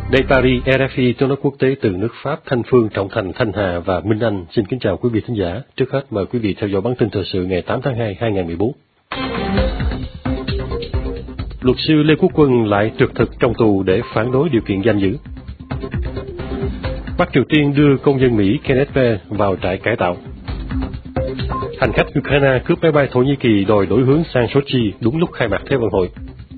Đây Paris, RFI tiếng nói quốc tế từ nước Pháp, Thanh Phương, Trọng Thành, Thanh Hà và Minh Anh. Xin kính chào quý vị thính giả. Trước hết mời quý vị theo dõi bản tin thời sự ngày 8 tháng 2, 2014. Luật sư Lê Quốc Quân lại trượt thực trong tù để phản đối điều kiện giam giữ. Bắc Triều Tiên đưa công dân Mỹ Kenneth Baer vào trại cải tạo. Hành khách Ukraine cướp máy bay Thổ Nhĩ Kỳ đòi đổi hướng sang Sochi đúng lúc khai mạc Thế vận hội.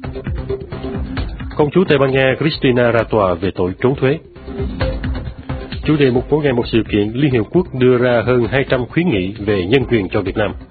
Công chúa Tây Ban Nha Cristina ra tòa về tội trốn thuế. Chủ đề một mỗi ngày một sự kiện, Liên Hiệp Quốc đưa ra hơn 200 khuyến nghị về nhân quyền cho Việt Nam.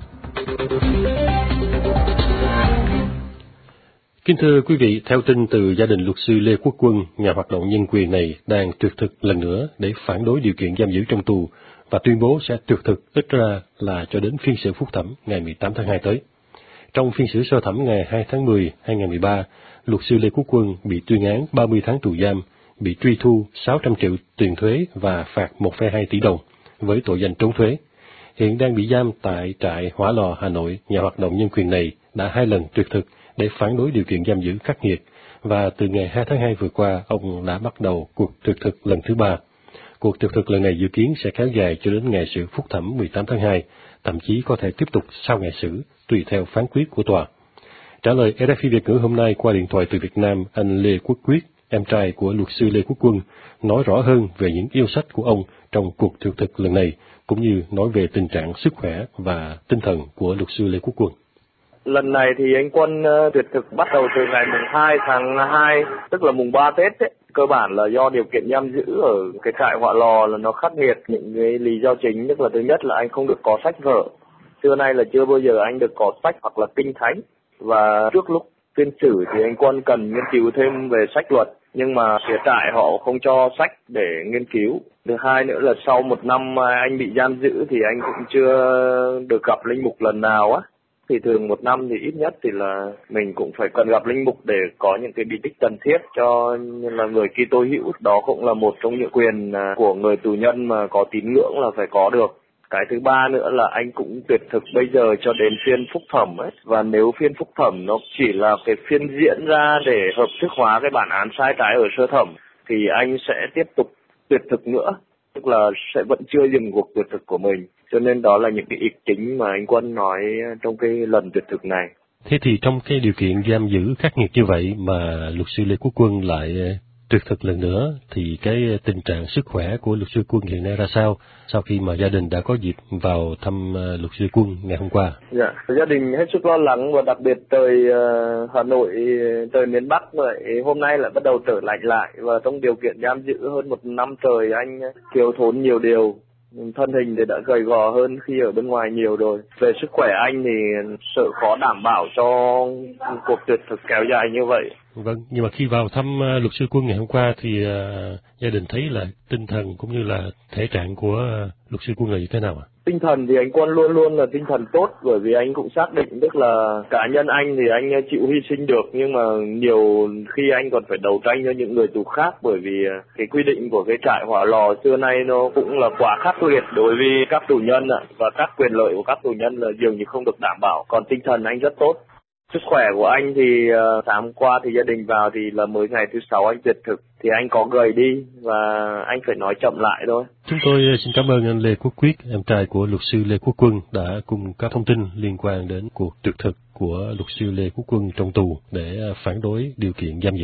Kính thưa quý vị, theo tin từ gia đình luật sư Lê Quốc Quân, nhà hoạt động nhân quyền này đang tuyệt thực lần nữa để phản đối điều kiện giam giữ trong tù và tuyên bố sẽ tuyệt thực ít ra là cho đến phiên xử phúc thẩm ngày 18 tháng 2 tới. Trong phiên xử sơ thẩm ngày 2 tháng 10, 2013, luật sư Lê Quốc Quân bị tuyên án 30 tháng tù giam, bị truy thu 600 triệu tiền thuế và phạt 1,2 tỷ đồng với tội danh trốn thuế. Hiện đang bị giam tại trại Hỏa Lò, Hà Nội. Nhà hoạt động nhân quyền này đã 2 lần tuyệt thực để phản đối điều kiện giam giữ khắc nghiệt, và từ ngày 2 tháng 2 vừa qua, ông đã bắt đầu cuộc tuyệt thực lần thứ 3. Cuộc tuyệt thực lần này dự kiến sẽ kéo dài cho đến ngày xử phúc thẩm 18 tháng 2, thậm chí có thể tiếp tục sau ngày xử, tùy theo phán quyết của tòa. Trả lời RFI Việt ngữ hôm nay qua điện thoại từ Việt Nam, anh Lê Quốc Quyết, em trai của luật sư Lê Quốc Quân, nói rõ hơn về những yêu sách của ông trong cuộc tuyệt thực lần này, cũng như nói về tình trạng sức khỏe và tinh thần của luật sư Lê Quốc Quân. Lần này thì anh Quân tuyệt thực bắt đầu từ ngày mùng 2 tháng 2, tức là mùng 3 Tết ấy. Cơ bản là do điều kiện giam giữ ở cái trại Hỏa Lò là nó khắc nghiệt. Những cái lý do chính, tức là thứ nhất là anh không được có sách vở. Xưa nay là chưa bao giờ anh được có sách hoặc là kinh thánh. Và trước lúc phiên xử thì anh Quân cần nghiên cứu thêm về sách luật, nhưng mà phía trại họ không cho sách để nghiên cứu. Thứ hai nữa là sau một năm anh bị giam giữ thì anh cũng chưa được gặp linh mục lần nào á. Thì thường một năm thì ít nhất thì là mình cũng phải cần gặp linh mục để có những cái bí tích cần thiết cho là người Kitô hữu. Đó cũng là một trong những quyền của người tù nhân mà có tín ngưỡng là phải có được. Cái thứ ba nữa là anh cũng tuyệt thực bây giờ cho đến phiên phúc thẩm ấy. Và nếu phiên phúc thẩm nó chỉ là cái phiên diễn ra để hợp thức hóa cái bản án sai trái ở sơ thẩm thì anh sẽ tiếp tục tuyệt thực nữa. Tức là sẽ vẫn chưa dừng cuộc tuyệt thực của mình. Cho nên đó là những cái ý chính mà anh Quân nói trong cái lần tuyệt thực này. Thế thì trong cái điều kiện giam giữ khắc nghiệt như vậy mà luật sư Lê Quốc Quân lại tuyệt thực lần nữa, thì cái tình trạng sức khỏe của luật sư Quân hiện nay ra sao sau khi mà gia đình đã có dịp vào thăm luật sư Quân ngày hôm qua? Dạ, gia đình hết sức lo lắng, và đặc biệt trời Hà Nội, trời miền Bắc vậy hôm nay lại bắt đầu trở lạnh lại, và trong điều kiện giam giữ hơn một năm trời anh thiếu thốn nhiều điều. Thân hình thì đã gầy gò hơn khi ở bên ngoài nhiều rồi. Về sức khỏe anh thì sợ khó đảm bảo cho cuộc tuyệt thực kéo dài như vậy. Vâng, nhưng mà khi vào thăm luật sư Quân ngày hôm qua thì gia đình thấy là tinh thần cũng như là thể trạng của luật sư Quân là như thế nào ạ? Tinh thần thì anh Quân luôn luôn là tinh thần tốt, bởi vì anh cũng xác định tức là cá nhân anh thì anh chịu hy sinh được, nhưng mà nhiều khi anh còn phải đấu tranh cho những người tù khác, bởi vì cái quy định của cái trại Hỏa Lò xưa nay nó cũng là quá khắc nghiệt đối với các tù nhân ạ, và các quyền lợi của các tù nhân là dường như không được đảm bảo. Còn tinh thần anh rất tốt. Sức khỏe của anh thì sáng qua thì gia đình vào thì là mới ngày thứ 6 anh tuyệt thực thì anh có gầy đi và anh phải nói chậm lại thôi. Chúng tôi xin cảm ơn anh Lê Quốc Quyết, em trai của luật sư Lê Quốc Quân, đã cung cấp thông tin liên quan đến cuộc tuyệt thực của luật sư Lê Quốc Quân trong tù để phản đối điều kiện giam giữ.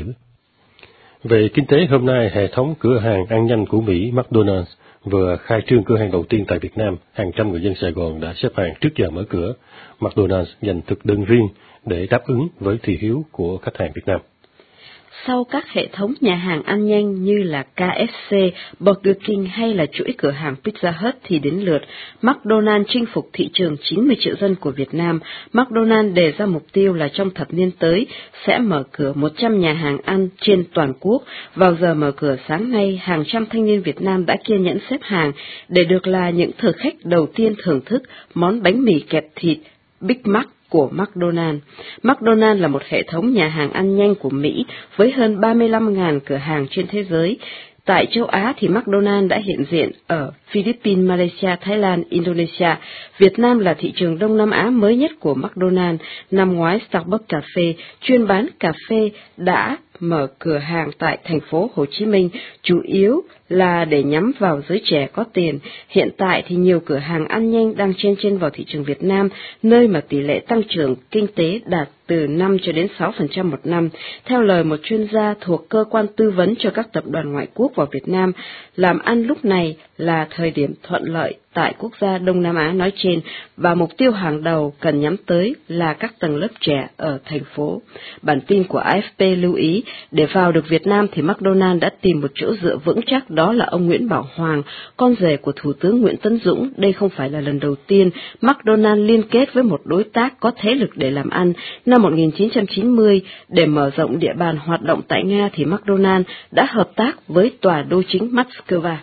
Về kinh tế, hôm nay hệ thống cửa hàng ăn nhanh của Mỹ McDonald's vừa khai trương cửa hàng đầu tiên tại Việt Nam. Hàng trăm người dân Sài Gòn đã xếp hàng trước giờ mở cửa. McDonald's dành thực đơn riêng để đáp ứng với thị hiếu của khách hàng Việt Nam. Sau các hệ thống nhà hàng ăn nhanh như là KFC, Burger King hay là chuỗi cửa hàng Pizza Hut thì đến lượt McDonald's chinh phục thị trường 90 triệu dân của Việt Nam. McDonald's đề ra mục tiêu là trong thập niên tới sẽ mở cửa 100 nhà hàng ăn trên toàn quốc. Vào giờ mở cửa sáng nay, hàng trăm thanh niên Việt Nam đã kiên nhẫn xếp hàng để được là những thực khách đầu tiên thưởng thức món bánh mì kẹp thịt Big Mac của McDonald's. McDonald's là một hệ thống nhà hàng ăn nhanh của Mỹ với hơn 35.000 cửa hàng trên thế giới. Tại châu Á thì McDonald's đã hiện diện ở Philippines, Malaysia, Thái Lan, Indonesia. Việt Nam là thị trường Đông Nam Á mới nhất của McDonald's. Năm ngoái, Starbucks Cà phê chuyên bán cà phê đã mở cửa hàng tại thành phố Hồ Chí Minh chủ yếu là để nhắm vào giới trẻ có tiền. Hiện tại thì nhiều cửa hàng ăn nhanh đang chen chân vào thị trường Việt Nam, nơi mà tỷ lệ tăng trưởng kinh tế đạt từ 5 cho đến 6% một năm. Theo lời một chuyên gia thuộc cơ quan tư vấn cho các tập đoàn ngoại quốc vào Việt Nam, làm ăn lúc này là thời điểm thuận lợi tại quốc gia Đông Nam Á nói trên, và mục tiêu hàng đầu cần nhắm tới là các tầng lớp trẻ ở thành phố. Bản tin của AFP lưu ý, để vào được Việt Nam thì McDonald đã tìm một chỗ dựa vững chắc, đó là ông Nguyễn Bảo Hoàng, con rể của Thủ tướng Nguyễn Tấn Dũng. Đây không phải là lần đầu tiên McDonald liên kết với một đối tác có thế lực để làm ăn. Năm 1990, để mở rộng địa bàn hoạt động tại Nga thì McDonald đã hợp tác với tòa đô chính Moscow.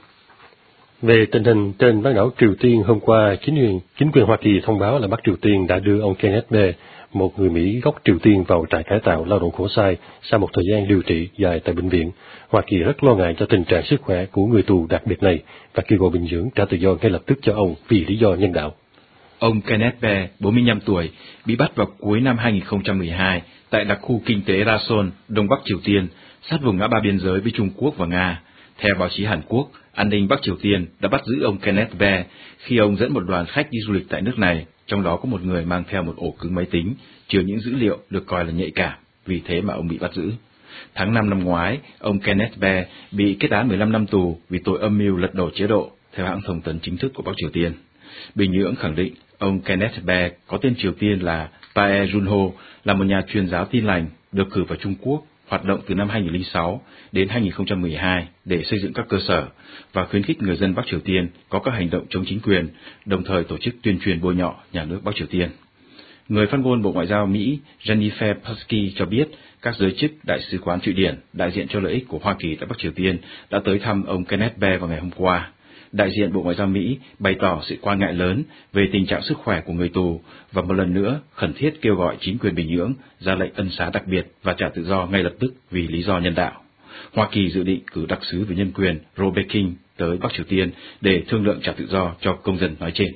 Về tình hình trên bán đảo Triều Tiên, hôm qua, chính quyền Hoa Kỳ thông báo là Bắc Triều Tiên đã đưa ông Kenneth Bae, một người Mỹ gốc Triều Tiên, vào trại cải tạo lao động khổ sai sau một thời gian điều trị dài tại bệnh viện. Hoa Kỳ rất lo ngại cho tình trạng sức khỏe của người tù đặc biệt này và kêu gọi Bình Nhưỡng trả tự do ngay lập tức cho ông vì lý do nhân đạo. Ông Kenneth Bae, 45 tuổi, bị bắt vào cuối năm 2012 tại đặc khu kinh tế Rason, Đông Bắc Triều Tiên, sát vùng ngã ba biên giới với Trung Quốc và Nga. Theo báo chí Hàn Quốc, an ninh Bắc Triều Tiên đã bắt giữ ông Kenneth Bae khi ông dẫn một đoàn khách đi du lịch tại nước này, trong đó có một người mang theo một ổ cứng máy tính, chứa những dữ liệu được coi là nhạy cảm, vì thế mà ông bị bắt giữ. Tháng 5 năm ngoái, ông Kenneth Bae bị kết án 15 năm tù vì tội âm mưu lật đổ chế độ, theo hãng thông tấn chính thức của Bắc Triều Tiên. Bình Nhưỡng khẳng định ông Kenneth Bae có tên Triều Tiên là Pae Junho, là một nhà truyền giáo Tin lành, được cử vào Trung Quốc, hoạt động từ năm 2006 đến 2012 để xây dựng các cơ sở và khuyến khích người dân Bắc Triều Tiên có các hành động chống chính quyền, đồng thời tổ chức tuyên truyền bôi nhọ nhà nước Bắc Triều Tiên. Người phát ngôn Bộ Ngoại giao Mỹ Jennifer Psaki cho biết các giới chức Đại sứ quán Thụy Điển đại diện cho lợi ích của Hoa Kỳ tại Bắc Triều Tiên đã tới thăm ông Kenneth Bae vào ngày hôm qua. Đại diện Bộ Ngoại giao Mỹ bày tỏ sự quan ngại lớn về tình trạng sức khỏe của người tù và một lần nữa khẩn thiết kêu gọi chính quyền Bình Nhưỡng ra lệnh ân xá đặc biệt và trả tự do ngay lập tức vì lý do nhân đạo. Hoa Kỳ dự định cử đặc sứ về nhân quyền Robert King tới Bắc Triều Tiên để thương lượng trả tự do cho công dân nói trên.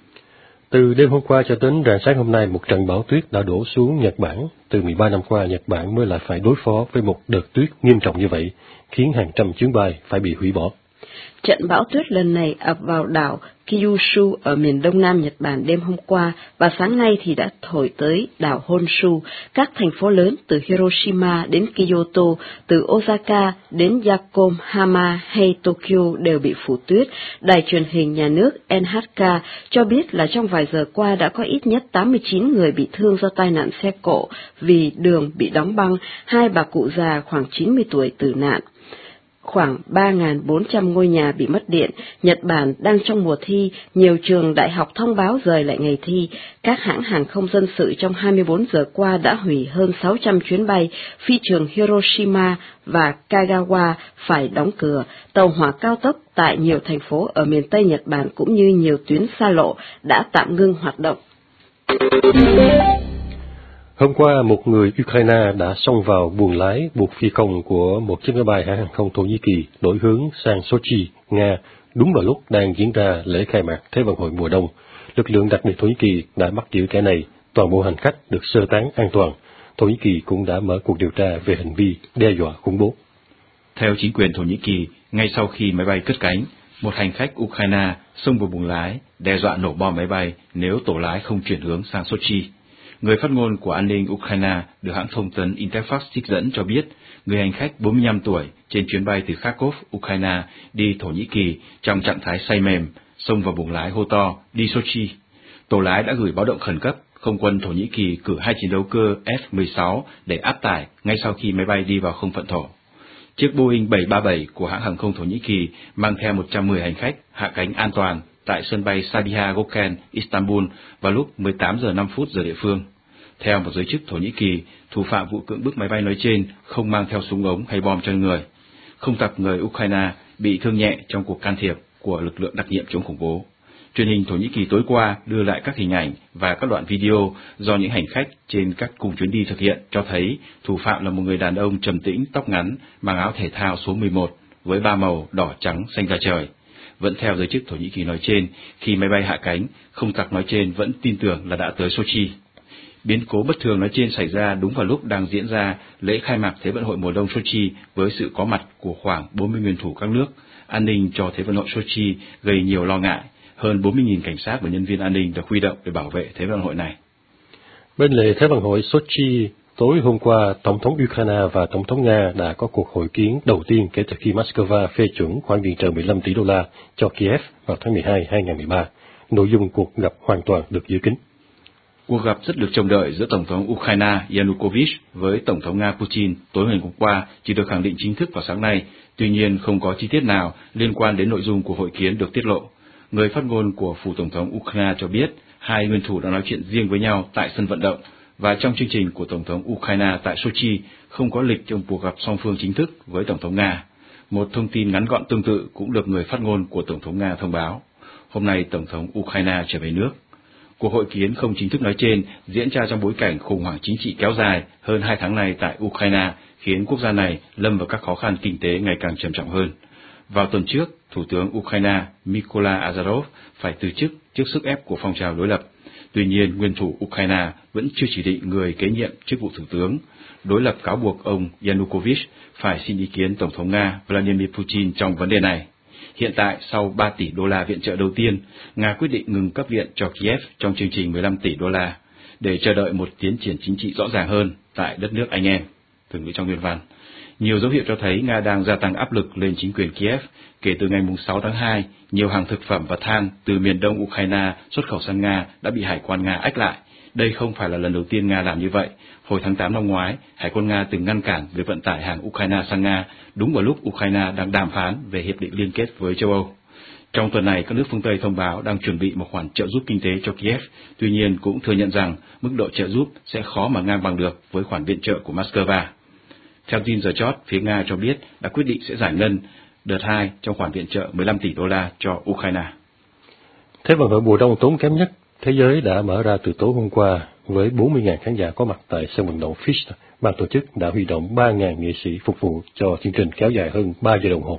Từ đêm hôm qua cho đến rạng sáng hôm nay, một trận bão tuyết đã đổ xuống Nhật Bản. Từ 13 năm qua, Nhật Bản mới lại phải đối phó với một đợt tuyết nghiêm trọng như vậy, khiến hàng trăm chuyến bay phải bị hủy bỏ. Trận bão tuyết lần này ập vào đảo Kyushu ở miền đông nam Nhật Bản đêm hôm qua và sáng nay thì đã thổi tới đảo Honshu. Các thành phố lớn từ Hiroshima đến Kyoto, từ Osaka đến Yokohama hay Tokyo đều bị phủ tuyết. Đài truyền hình nhà nước NHK cho biết là trong vài giờ qua đã có ít nhất 89 người bị thương do tai nạn xe cộ vì đường bị đóng băng, 2 bà cụ già khoảng 90 tuổi tử nạn. Khoảng 3.400 ngôi nhà bị mất điện. Nhật Bản đang trong mùa thi, nhiều trường đại học thông báo rời lại ngày thi. Các hãng hàng không dân sự trong 24 giờ qua đã hủy hơn 600 chuyến bay. Phi trường Hiroshima và Kagawa phải đóng cửa. Tàu hỏa cao tốc tại nhiều thành phố ở miền Tây Nhật Bản cũng như nhiều tuyến xa lộ đã tạm ngưng hoạt động. Hôm qua, một người Ukraine đã xông vào buồng lái buộc phi công của một chiếc máy bay hãng hàng không Thổ Nhĩ Kỳ đổi hướng sang Sochi, Nga, đúng vào lúc đang diễn ra lễ khai mạc Thế vận hội mùa đông. Lực lượng đặc biệt Thổ Nhĩ Kỳ đã bắt giữ kẻ này, toàn bộ hành khách được sơ tán an toàn. Thổ Nhĩ Kỳ cũng đã mở cuộc điều tra về hành vi đe dọa khủng bố. Theo chính quyền Thổ Nhĩ Kỳ, ngay sau khi máy bay cất cánh, một hành khách Ukraine xông vào buồng lái, đe dọa nổ bom máy bay nếu tổ lái không chuyển hướng sang Sochi. Người phát ngôn của an ninh Ukraine được hãng thông tấn Interfax trích dẫn cho biết, người hành khách 45 tuổi trên chuyến bay từ Kharkov, Ukraine đi Thổ Nhĩ Kỳ trong trạng thái say mềm, xông vào buồng lái hô to, đi Sochi. Tổ lái đã gửi báo động khẩn cấp, không quân Thổ Nhĩ Kỳ cử 2 chiến đấu cơ F-16 để áp tải ngay sau khi máy bay đi vào không phận thổ. Chiếc Boeing 737 của hãng hàng không Thổ Nhĩ Kỳ mang theo 110 hành khách hạ cánh an toàn tại sân bay Sabiha Gökçen, Istanbul vào lúc 18 giờ 5 phút giờ địa phương. Theo một giới chức Thổ Nhĩ Kỳ, thủ phạm vụ cưỡng bức máy bay nói trên không mang theo súng ống hay bom trên người. Không tập người Ukraine bị thương nhẹ trong cuộc can thiệp của lực lượng đặc nhiệm chống khủng bố. Truyền hình Thổ Nhĩ Kỳ tối qua đưa lại các hình ảnh và các đoạn video do những hành khách trên các cùng chuyến đi thực hiện cho thấy thủ phạm là một người đàn ông trầm tĩnh, tóc ngắn, mang áo thể thao số 11 với 3 màu đỏ, trắng, xanh da trời. Vẫn theo giới chức Thổ Nhĩ Kỳ nói trên, khi máy bay hạ cánh, không tặc nói trên vẫn tin tưởng là đã tới Sochi. Biến cố bất thường nói trên xảy ra đúng vào lúc đang diễn ra lễ khai mạc Thế vận hội mùa đông Sochi với sự có mặt của khoảng 40 nguyên thủ các nước. An ninh cho Thế vận hội Sochi gây nhiều lo ngại. Hơn 40.000 cảnh sát và nhân viên an ninh được huy động để bảo vệ Thế vận hội này. Bên lề Thế vận hội Sochi, tối hôm qua, Tổng thống Ukraine và Tổng thống Nga đã có cuộc hội kiến đầu tiên kể từ khi Moscow phê chuẩn khoản viện trợ 15 tỷ đô la cho Kiev vào tháng 12 2013. Nội dung cuộc gặp hoàn toàn được giữ kín. Cuộc gặp rất được trông đợi giữa Tổng thống Ukraine Yanukovych với Tổng thống Nga Putin tối ngày hôm qua chỉ được khẳng định chính thức vào sáng nay, tuy nhiên không có chi tiết nào liên quan đến nội dung của hội kiến được tiết lộ. Người phát ngôn của Phủ Tổng thống Ukraine cho biết hai nguyên thủ đã nói chuyện riêng với nhau tại sân vận động, và trong chương trình của Tổng thống Ukraine tại Sochi không có lịch trong cuộc gặp song phương chính thức với Tổng thống Nga. Một thông tin ngắn gọn tương tự cũng được người phát ngôn của Tổng thống Nga thông báo. Hôm nay Tổng thống Ukraine trở về nước. Cuộc hội kiến không chính thức nói trên diễn ra trong bối cảnh khủng hoảng chính trị kéo dài hơn 2 tháng nay tại Ukraine, khiến quốc gia này lâm vào các khó khăn kinh tế ngày càng trầm trọng hơn. Vào tuần trước, Thủ tướng Ukraine Mykola Azarov phải từ chức trước sức ép của phong trào đối lập. Tuy nhiên, nguyên thủ Ukraine vẫn chưa chỉ định người kế nhiệm chức vụ thủ tướng. Đối lập cáo buộc ông Yanukovych phải xin ý kiến Tổng thống Nga Vladimir Putin trong vấn đề này. Hiện tại, sau 3 tỷ đô la viện trợ đầu tiên, Nga quyết định ngừng cấp viện cho Kiev trong chương trình 15 tỷ đô la, để chờ đợi một tiến triển chính trị rõ ràng hơn tại đất nước anh em. Từ ngữ trong nguyên văn. Nhiều dấu hiệu cho thấy Nga đang gia tăng áp lực lên chính quyền Kiev. Kể từ ngày 6 tháng 2, nhiều hàng thực phẩm và than từ miền đông Ukraine xuất khẩu sang Nga đã bị Hải quan Nga ách lại. Đây không phải là lần đầu tiên Nga làm như vậy. Hồi tháng 8 năm ngoái, Hải quân Nga từng ngăn cản việc vận tải hàng Ukraine sang Nga, đúng vào lúc Ukraine đang đàm phán về hiệp định liên kết với châu Âu. Trong tuần này, các nước phương Tây thông báo đang chuẩn bị một khoản trợ giúp kinh tế cho Kiev, tuy nhiên cũng thừa nhận rằng mức độ trợ giúp sẽ khó mà ngang bằng được với khoản viện trợ của Moscow. Theo tin giờ chót, phía Nga cho biết đã quyết định sẽ giải ngân đợt 2 trong khoản viện trợ 15 tỷ đô la cho Ukraine. Thế vận hội mùa đông tốn kém nhất thế giới đã mở ra từ tối hôm qua với 40.000 khán giả có mặt tại sân vận động Fish. Ban tổ chức đã huy động 3.000 nghệ sĩ phục vụ cho chương trình kéo dài hơn 3 giờ đồng hồ.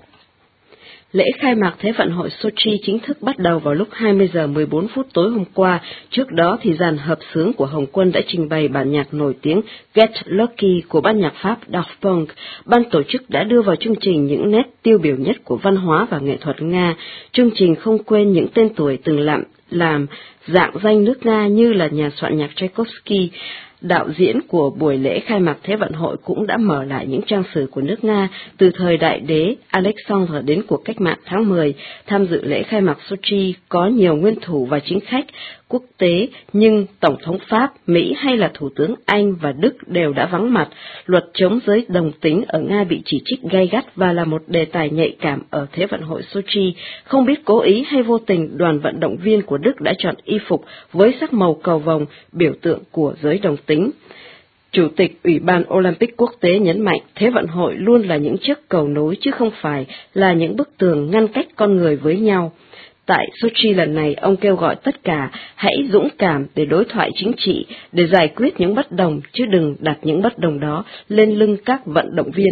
Lễ khai mạc Thế vận hội Sochi chính thức bắt đầu vào lúc 20 giờ 14 phút tối hôm qua. Trước đó thì dàn hợp xướng của Hồng Quân đã trình bày bản nhạc nổi tiếng Get Lucky của ban nhạc Pháp Daft Punk. Ban tổ chức đã đưa vào chương trình những nét tiêu biểu nhất của văn hóa và nghệ thuật Nga. Chương trình không quên những tên tuổi từng làm dạng danh nước Nga như là nhà soạn nhạc Tchaikovsky. Đạo diễn của buổi lễ khai mạc Thế vận hội cũng đã mở lại những trang sử của nước Nga từ thời đại đế Alexander đến cuộc cách mạng tháng 10. Tham dự lễ khai mạc Sochi có nhiều nguyên thủ và chính khách quốc tế, nhưng Tổng thống Pháp, Mỹ hay là Thủ tướng Anh và Đức đều đã vắng mặt. Luật chống giới đồng tính ở Nga bị chỉ trích gay gắt và là một đề tài nhạy cảm ở Thế vận hội Sochi. Không biết cố ý hay vô tình, đoàn vận động viên của Đức đã chọn y phục với sắc màu cầu vồng, biểu tượng của giới đồng tính. Chủ tịch Ủy ban Olympic quốc tế nhấn mạnh Thế vận hội luôn là những chiếc cầu nối chứ không phải là những bức tường ngăn cách con người với nhau. Tại Sochi lần này, ông kêu gọi tất cả hãy dũng cảm để đối thoại chính trị, để giải quyết những bất đồng, chứ đừng đặt những bất đồng đó lên lưng các vận động viên.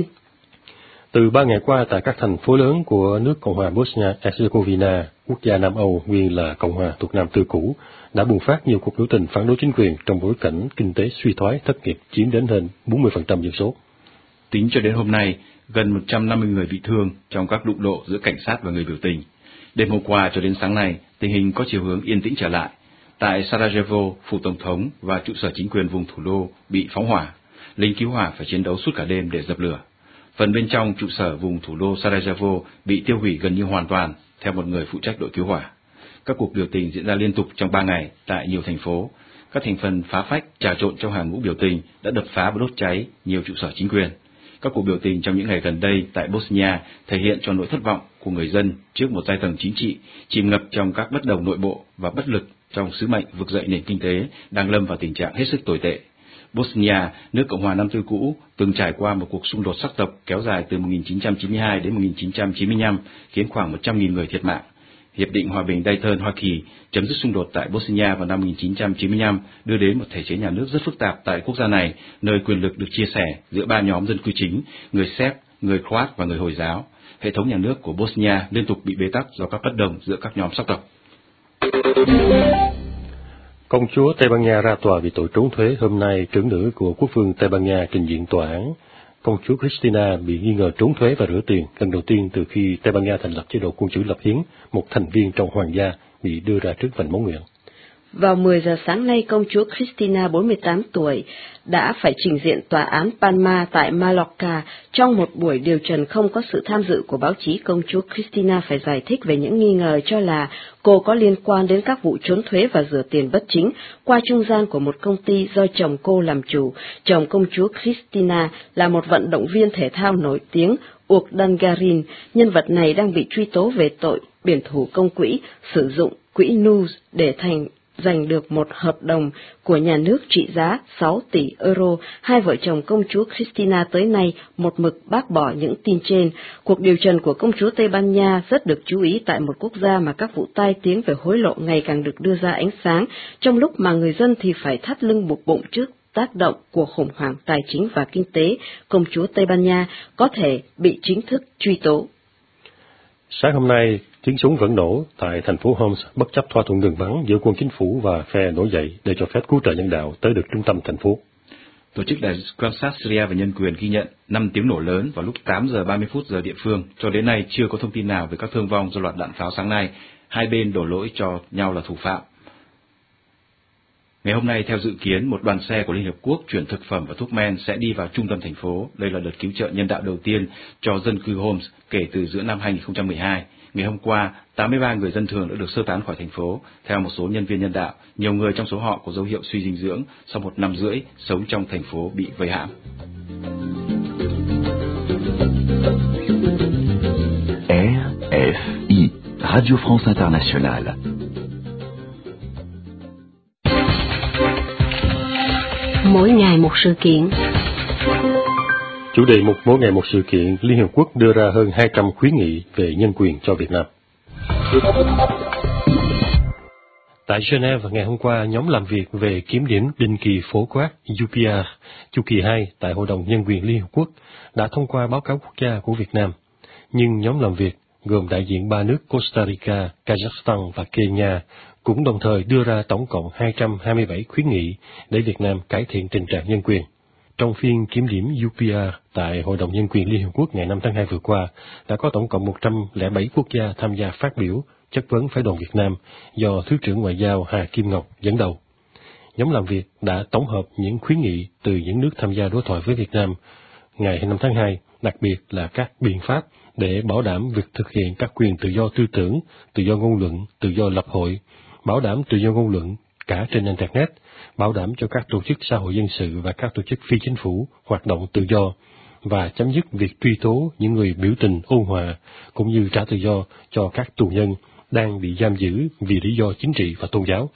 Từ 3 ngày qua, tại các thành phố lớn của nước Cộng hòa Bosnia-Herzegovina, quốc gia Nam Âu nguyên là Cộng hòa thuộc Nam Tư cũ, đã bùng phát nhiều cuộc biểu tình phản đối chính quyền trong bối cảnh kinh tế suy thoái, thất nghiệp chiếm đến hơn 40% dân số. Tính cho đến hôm nay, gần 150 người bị thương trong các đụng độ giữa cảnh sát và người biểu tình. Đêm hôm qua cho đến sáng nay, tình hình có chiều hướng yên tĩnh trở lại. Tại Sarajevo, phủ tổng thống và trụ sở chính quyền vùng thủ đô bị phóng hỏa. Lính cứu hỏa phải chiến đấu suốt cả đêm để dập lửa. Phần bên trong trụ sở vùng thủ đô Sarajevo bị tiêu hủy gần như hoàn toàn, theo một người phụ trách đội cứu hỏa. Các cuộc biểu tình diễn ra liên tục trong 3 ngày tại nhiều thành phố. Các thành phần phá phách trà trộn trong hàng ngũ biểu tình đã đập phá và đốt cháy nhiều trụ sở chính quyền. Các cuộc biểu tình trong những ngày gần đây tại Bosnia thể hiện cho nỗi thất vọng của người dân trước một giai tầng chính trị chìm ngập trong các bất đồng nội bộ và bất lực trong sứ mệnh vực dậy nền kinh tế đang lâm vào tình trạng hết sức tồi tệ. Bosnia, nước Cộng hòa Nam Tư cũ, từng trải qua một cuộc xung đột sắc tộc kéo dài từ 1992 đến 1995, khiến khoảng 100.000 người thiệt mạng. Hiệp định Hòa bình Dayton Hoa Kỳ chấm dứt xung đột tại Bosnia vào năm 1995, đưa đến một thể chế nhà nước rất phức tạp tại quốc gia này, nơi quyền lực được chia sẻ giữa 3 nhóm dân cư chính, người Séc, người Croat và người Hồi giáo. Hệ thống nhà nước của Bosnia liên tục bị bế tắc do các bất đồng giữa các nhóm sắc tộc. Công chúa Tây Ban Nha ra tòa vì tội trốn thuế. Hôm nay, trưởng nữ của quốc vương Tây Ban Nha trình diện tòa án. Công chúa Cristina bị nghi ngờ trốn thuế và rửa tiền lần đầu tiên từ khi Tây Ban Nha thành lập chế độ quân chủ lập hiến. Một thành viên trong hoàng gia bị đưa ra trước vành móng ngựa. Vào 10 giờ sáng nay, công chúa Cristina, 48 tuổi, đã phải trình diện tòa án Palma tại Mallorca. Trong một buổi điều trần không có sự tham dự của báo chí, công chúa Cristina phải giải thích về những nghi ngờ cho là cô có liên quan đến các vụ trốn thuế và rửa tiền bất chính qua trung gian của một công ty do chồng cô làm chủ. Chồng công chúa Cristina là một vận động viên thể thao nổi tiếng, Urdangarin. Nhân vật này đang bị truy tố về tội biển thủ công quỹ, sử dụng quỹ NUS để giành được một hợp đồng của nhà nước trị giá 6 tỷ euro. Hai vợ chồng công chúa Cristina tới nay một mực bác bỏ những tin trên. Cuộc điều trần của công chúa Tây Ban Nha rất được chú ý tại một quốc gia mà các vụ tai tiếng về hối lộ ngày càng được đưa ra ánh sáng, trong lúc mà người dân thì phải thắt lưng buộc bụng trước tác động của khủng hoảng tài chính và kinh tế. Công chúa Tây Ban Nha có thể bị chính thức truy tố. Sáng hôm nay, tiếng súng vẫn nổ tại thành phố Homs bất chấp thỏa thuận ngừng bắn giữa quân chính phủ và phe nổi dậy để cho phép cứu trợ nhân đạo tới được trung tâm thành phố. Tổ chức đài quan sát Syria về nhân quyền ghi nhận 5 tiếng nổ lớn vào lúc 8 giờ 30 phút giờ địa phương. Cho đến nay chưa có thông tin nào về các thương vong do loạt đạn pháo sáng nay. Hai bên đổ lỗi cho nhau là thủ phạm. Ngày hôm nay, theo dự kiến, một đoàn xe của Liên Hợp Quốc chuyển thực phẩm và thuốc men sẽ đi vào trung tâm thành phố. Đây là đợt cứu trợ nhân đạo đầu tiên cho dân cư Homs kể từ giữa năm 2012. Ngày hôm qua, 83 người dân thường đã được sơ tán khỏi thành phố. Theo một số nhân viên nhân đạo, nhiều người trong số họ có dấu hiệu suy dinh dưỡng sau 1 năm rưỡi sống trong thành phố bị vây hãm. RFI, Radio France Internationale. Mỗi ngày một sự kiện. Chủ đề mục Mỗi ngày một sự kiện, Liên Hợp Quốc đưa ra hơn 200 khuyến nghị về nhân quyền cho Việt Nam. Tại Geneva ngày hôm qua, nhóm làm việc về kiểm điểm định kỳ phổ quát UPR chu kỳ 2 tại Hội đồng Nhân quyền Liên Hợp Quốc đã thông qua báo cáo quốc gia của Việt Nam. Nhưng nhóm làm việc gồm đại diện 3 nước Costa Rica, Kazakhstan và Kenya cũng đồng thời đưa ra tổng cộng 227 khuyến nghị để Việt Nam cải thiện tình trạng nhân quyền. Trong phiên kiểm điểm UPR tại Hội đồng Nhân quyền Liên Hợp Quốc ngày 5 tháng 2 vừa qua, đã có tổng cộng 107 quốc gia tham gia phát biểu chất vấn phái đoàn Việt Nam do Thứ trưởng Ngoại giao Hà Kim Ngọc dẫn đầu. Nhóm làm việc đã tổng hợp những khuyến nghị từ những nước tham gia đối thoại với Việt Nam ngày 5 tháng 2, đặc biệt là các biện pháp để bảo đảm việc thực hiện các quyền tự do tư tưởng, tự do ngôn luận, tự do lập hội, bảo đảm tự do ngôn luận cả trên Internet, bảo đảm cho các tổ chức xã hội dân sự và các tổ chức phi chính phủ hoạt động tự do, và chấm dứt việc truy tố những người biểu tình ôn hòa, cũng như trả tự do cho các tù nhân đang bị giam giữ vì lý do chính trị và tôn giáo.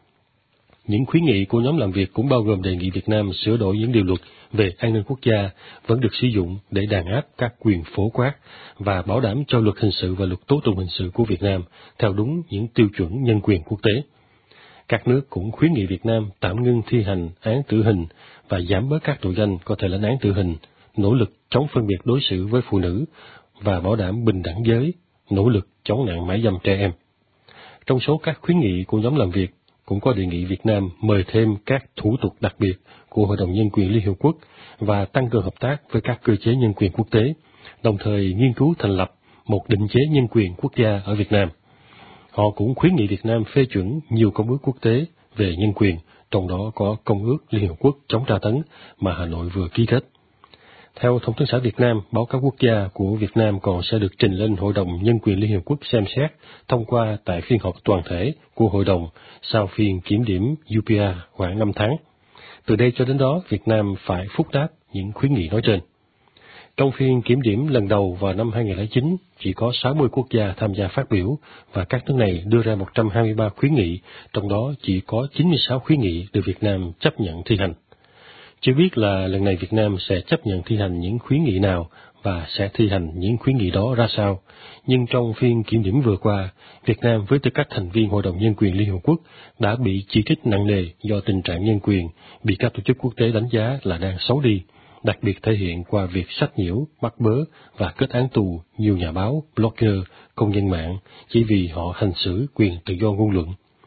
Những khuyến nghị của nhóm làm việc cũng bao gồm đề nghị Việt Nam sửa đổi những điều luật về an ninh quốc gia vẫn được sử dụng để đàn áp các quyền phổ quát và bảo đảm cho luật hình sự và luật tố tụng hình sự của Việt Nam theo đúng những tiêu chuẩn nhân quyền quốc tế. Các nước cũng khuyến nghị Việt Nam tạm ngưng thi hành án tử hình và giảm bớt các tội danh có thể lãnh án tử hình, nỗ lực chống phân biệt đối xử với phụ nữ và bảo đảm bình đẳng giới, nỗ lực chống nạn mại dâm trẻ em. Trong số các khuyến nghị của nhóm làm việc cũng có đề nghị Việt Nam mời thêm các thủ tục đặc biệt của Hội đồng Nhân quyền Liên Hợp Quốc và tăng cường hợp tác với các cơ chế nhân quyền quốc tế, đồng thời nghiên cứu thành lập một định chế nhân quyền quốc gia ở Việt Nam. Họ cũng khuyến nghị Việt Nam phê chuẩn nhiều công ước quốc tế về nhân quyền, trong đó có Công ước Liên Hợp Quốc chống tra tấn mà Hà Nội vừa ký kết. Theo Thông tấn xã Việt Nam, báo cáo quốc gia của Việt Nam còn sẽ được trình lên Hội đồng Nhân quyền Liên Hợp Quốc xem xét, thông qua tại phiên họp toàn thể của Hội đồng sau phiên kiểm điểm UPR khoảng 5 tháng. Từ đây cho đến đó, Việt Nam phải phúc đáp những khuyến nghị nói trên. Trong phiên kiểm điểm lần đầu vào năm 2009, chỉ có 60 quốc gia tham gia phát biểu và các nước này đưa ra 123 khuyến nghị, trong đó chỉ có 96 khuyến nghị được Việt Nam chấp nhận thi hành. Chưa biết là lần này Việt Nam sẽ chấp nhận thi hành những khuyến nghị nào và sẽ thi hành những khuyến nghị đó ra sao. Nhưng trong phiên kiểm điểm vừa qua, Việt Nam với tư cách thành viên Hội đồng Nhân quyền Liên Hợp Quốc đã bị chỉ trích nặng nề do tình trạng nhân quyền bị các tổ chức quốc tế đánh giá là đang xấu đi, đặc biệt thể hiện qua việc sách nhiễu, bắt bớ và kết án tù nhiều nhà báo, blogger, công dân mạng chỉ vì họ hành xử quyền tự do ngôn luận.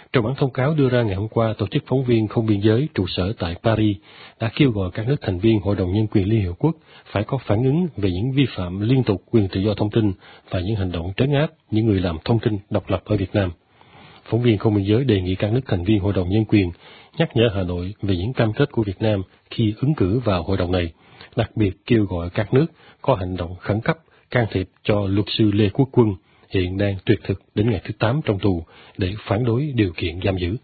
Trong bản thông cáo đưa ra ngày hôm qua, Tổ chức Phóng viên Không Biên Giới trụ sở tại Paris đã kêu gọi các nước thành viên Hội đồng Nhân quyền Liên Hiệp Quốc phải có phản ứng về những vi phạm liên tục quyền tự do thông tin và những hành động trấn áp những người làm thông tin độc lập ở Việt Nam. Phóng viên Không Biên Giới đề nghị các nước thành viên Hội đồng Nhân quyền nhắc nhở Hà Nội về những cam kết của Việt Nam khi ứng cử vào hội đồng này, đặc biệt kêu gọi các nước có hành động khẩn cấp can thiệp cho luật sư Lê Quốc Quân, hiện đang tuyệt thực đến ngày thứ 8 trong tù để phản đối điều kiện giam giữ.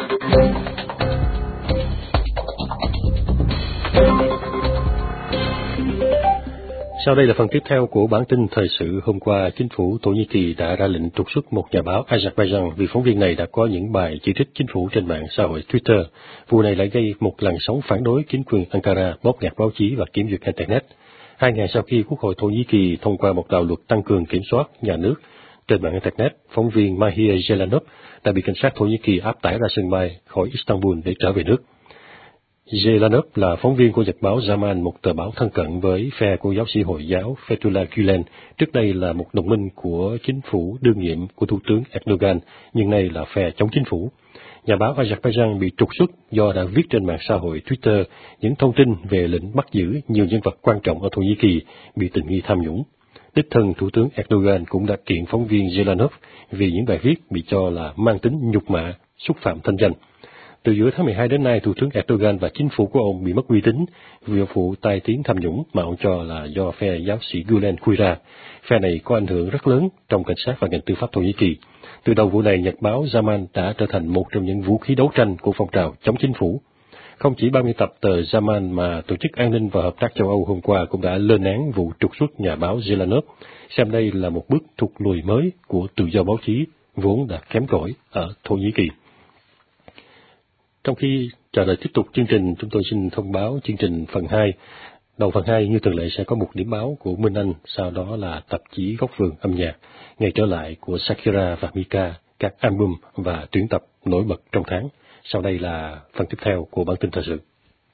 Sau đây là phần tiếp theo của bản tin thời sự. Hôm qua, chính phủ Thổ Nhĩ Kỳ đã ra lệnh trục xuất một nhà báo Azerbaijan vì phóng viên này đã có những bài chỉ trích chính phủ trên mạng xã hội Twitter. Vụ này lại gây một làn sóng phản đối chính quyền Ankara bóp nghẹt báo chí và kiểm duyệt Internet. 2 ngày sau khi Quốc hội Thổ Nhĩ Kỳ thông qua một đạo luật tăng cường kiểm soát nhà nước trên mạng Internet, phóng viên Mahir Jelanov đã bị cảnh sát Thổ Nhĩ Kỳ áp tải ra sân bay khỏi Istanbul để trở về nước. Jelanov là phóng viên của nhật báo Zaman, một tờ báo thân cận với phe của giáo sĩ Hồi giáo Fethullah Gülen, trước đây là một đồng minh của chính phủ đương nhiệm của Thủ tướng Erdogan, nhưng nay là phe chống chính phủ. Nhà báo Azerbaijan bị trục xuất do đã viết trên mạng xã hội Twitter những thông tin về lệnh bắt giữ nhiều nhân vật quan trọng ở Thổ Nhĩ Kỳ bị tình nghi tham nhũng. Đích thân Thủ tướng Erdogan cũng đã kiện phóng viên Jelanov vì những bài viết bị cho là mang tính nhục mạ, xúc phạm thanh danh. Từ giữa tháng 12 đến nay, Thủ tướng Erdogan và chính phủ của ông bị mất uy tín vì vụ tai tiếng tham nhũng mà ông cho là do phe giáo sĩ Gülen khui ra. Phe này có ảnh hưởng rất lớn trong cảnh sát và ngành tư pháp Thổ Nhĩ Kỳ. Từ đầu vụ này, nhật báo Zaman đã trở thành một trong những vũ khí đấu tranh của phong trào chống chính phủ. Không chỉ 30 tập tờ Zaman mà Tổ chức An ninh và Hợp tác châu Âu hôm qua cũng đã lên án vụ trục xuất nhà báo Jelanov, xem đây là một bước thụt lùi mới của tự do báo chí vốn đã kém cỏi ở Thổ Nhĩ Kỳ. Trong khi chờ đợi tiếp tục chương trình, chúng tôi xin thông báo chương trình phần 2. Đầu phần 2 như thường lệ sẽ có một điểm báo của Minh Anh, sau đó là tạp chí Góc Vườn âm nhạc, ngày trở lại của Shakira và Mika, các album và tuyển tập nổi bật trong tháng. Sau đây là phần tiếp theo của bản tin thời sự.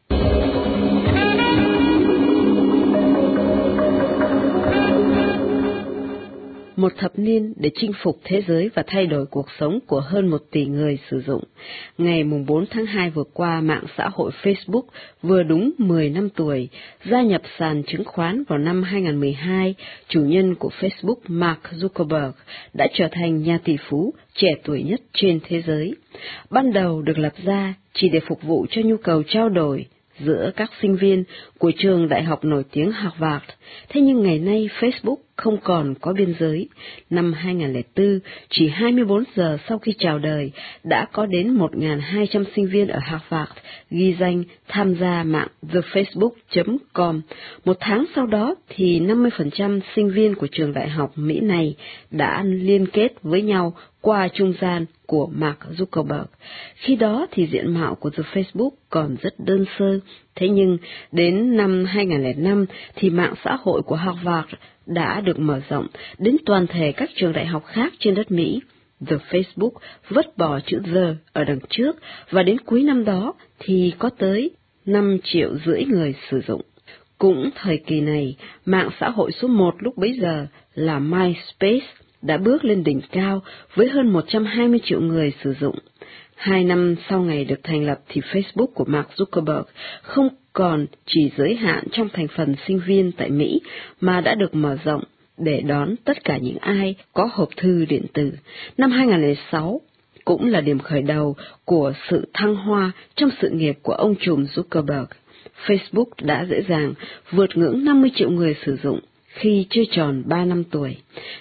Một thập niên để chinh phục thế giới và thay đổi cuộc sống của hơn 1 tỷ người sử dụng. Ngày 4 tháng 2 vừa qua, mạng xã hội Facebook vừa đúng 10 năm tuổi, gia nhập sàn chứng khoán vào năm 2012, chủ nhân của Facebook Mark Zuckerberg đã trở thành nhà tỷ phú trẻ tuổi nhất trên thế giới. Ban đầu được lập ra chỉ để phục vụ cho nhu cầu trao đổi giữa các sinh viên của trường đại học nổi tiếng Harvard. Thế nhưng ngày nay Facebook không còn có biên giới. Năm 2004, chỉ 24 giờ sau khi chào đời, đã có đến 1.200 sinh viên ở Harvard ghi danh tham gia mạng thefacebook.com. Một tháng sau đó thì 50% sinh viên của trường đại học Mỹ này đã liên kết với nhau qua trung gian của Mark Zuckerberg. Khi đó thì diện mạo của The Facebook còn rất đơn sơ. Thế nhưng đến năm 2005 thì mạng xã hội của Harvard đã được mở rộng đến toàn thể các trường đại học khác trên đất Mỹ. The Facebook vứt bỏ chữ The ở đằng trước và đến cuối năm đó thì có tới 5,5 triệu người sử dụng. Cũng thời kỳ này, mạng xã hội số 1 lúc bấy giờ là MySpace đã bước lên đỉnh cao với hơn 120 triệu người sử dụng. 2 năm sau ngày được thành lập thì Facebook của Mark Zuckerberg không còn chỉ giới hạn trong thành phần sinh viên tại Mỹ mà đã được mở rộng để đón tất cả những ai có hộp thư điện tử. Năm 2006 cũng là điểm khởi đầu của sự thăng hoa trong sự nghiệp của ông trùm Zuckerberg. Facebook đã dễ dàng vượt ngưỡng 50 triệu người sử dụng khi chưa tròn 3 năm tuổi.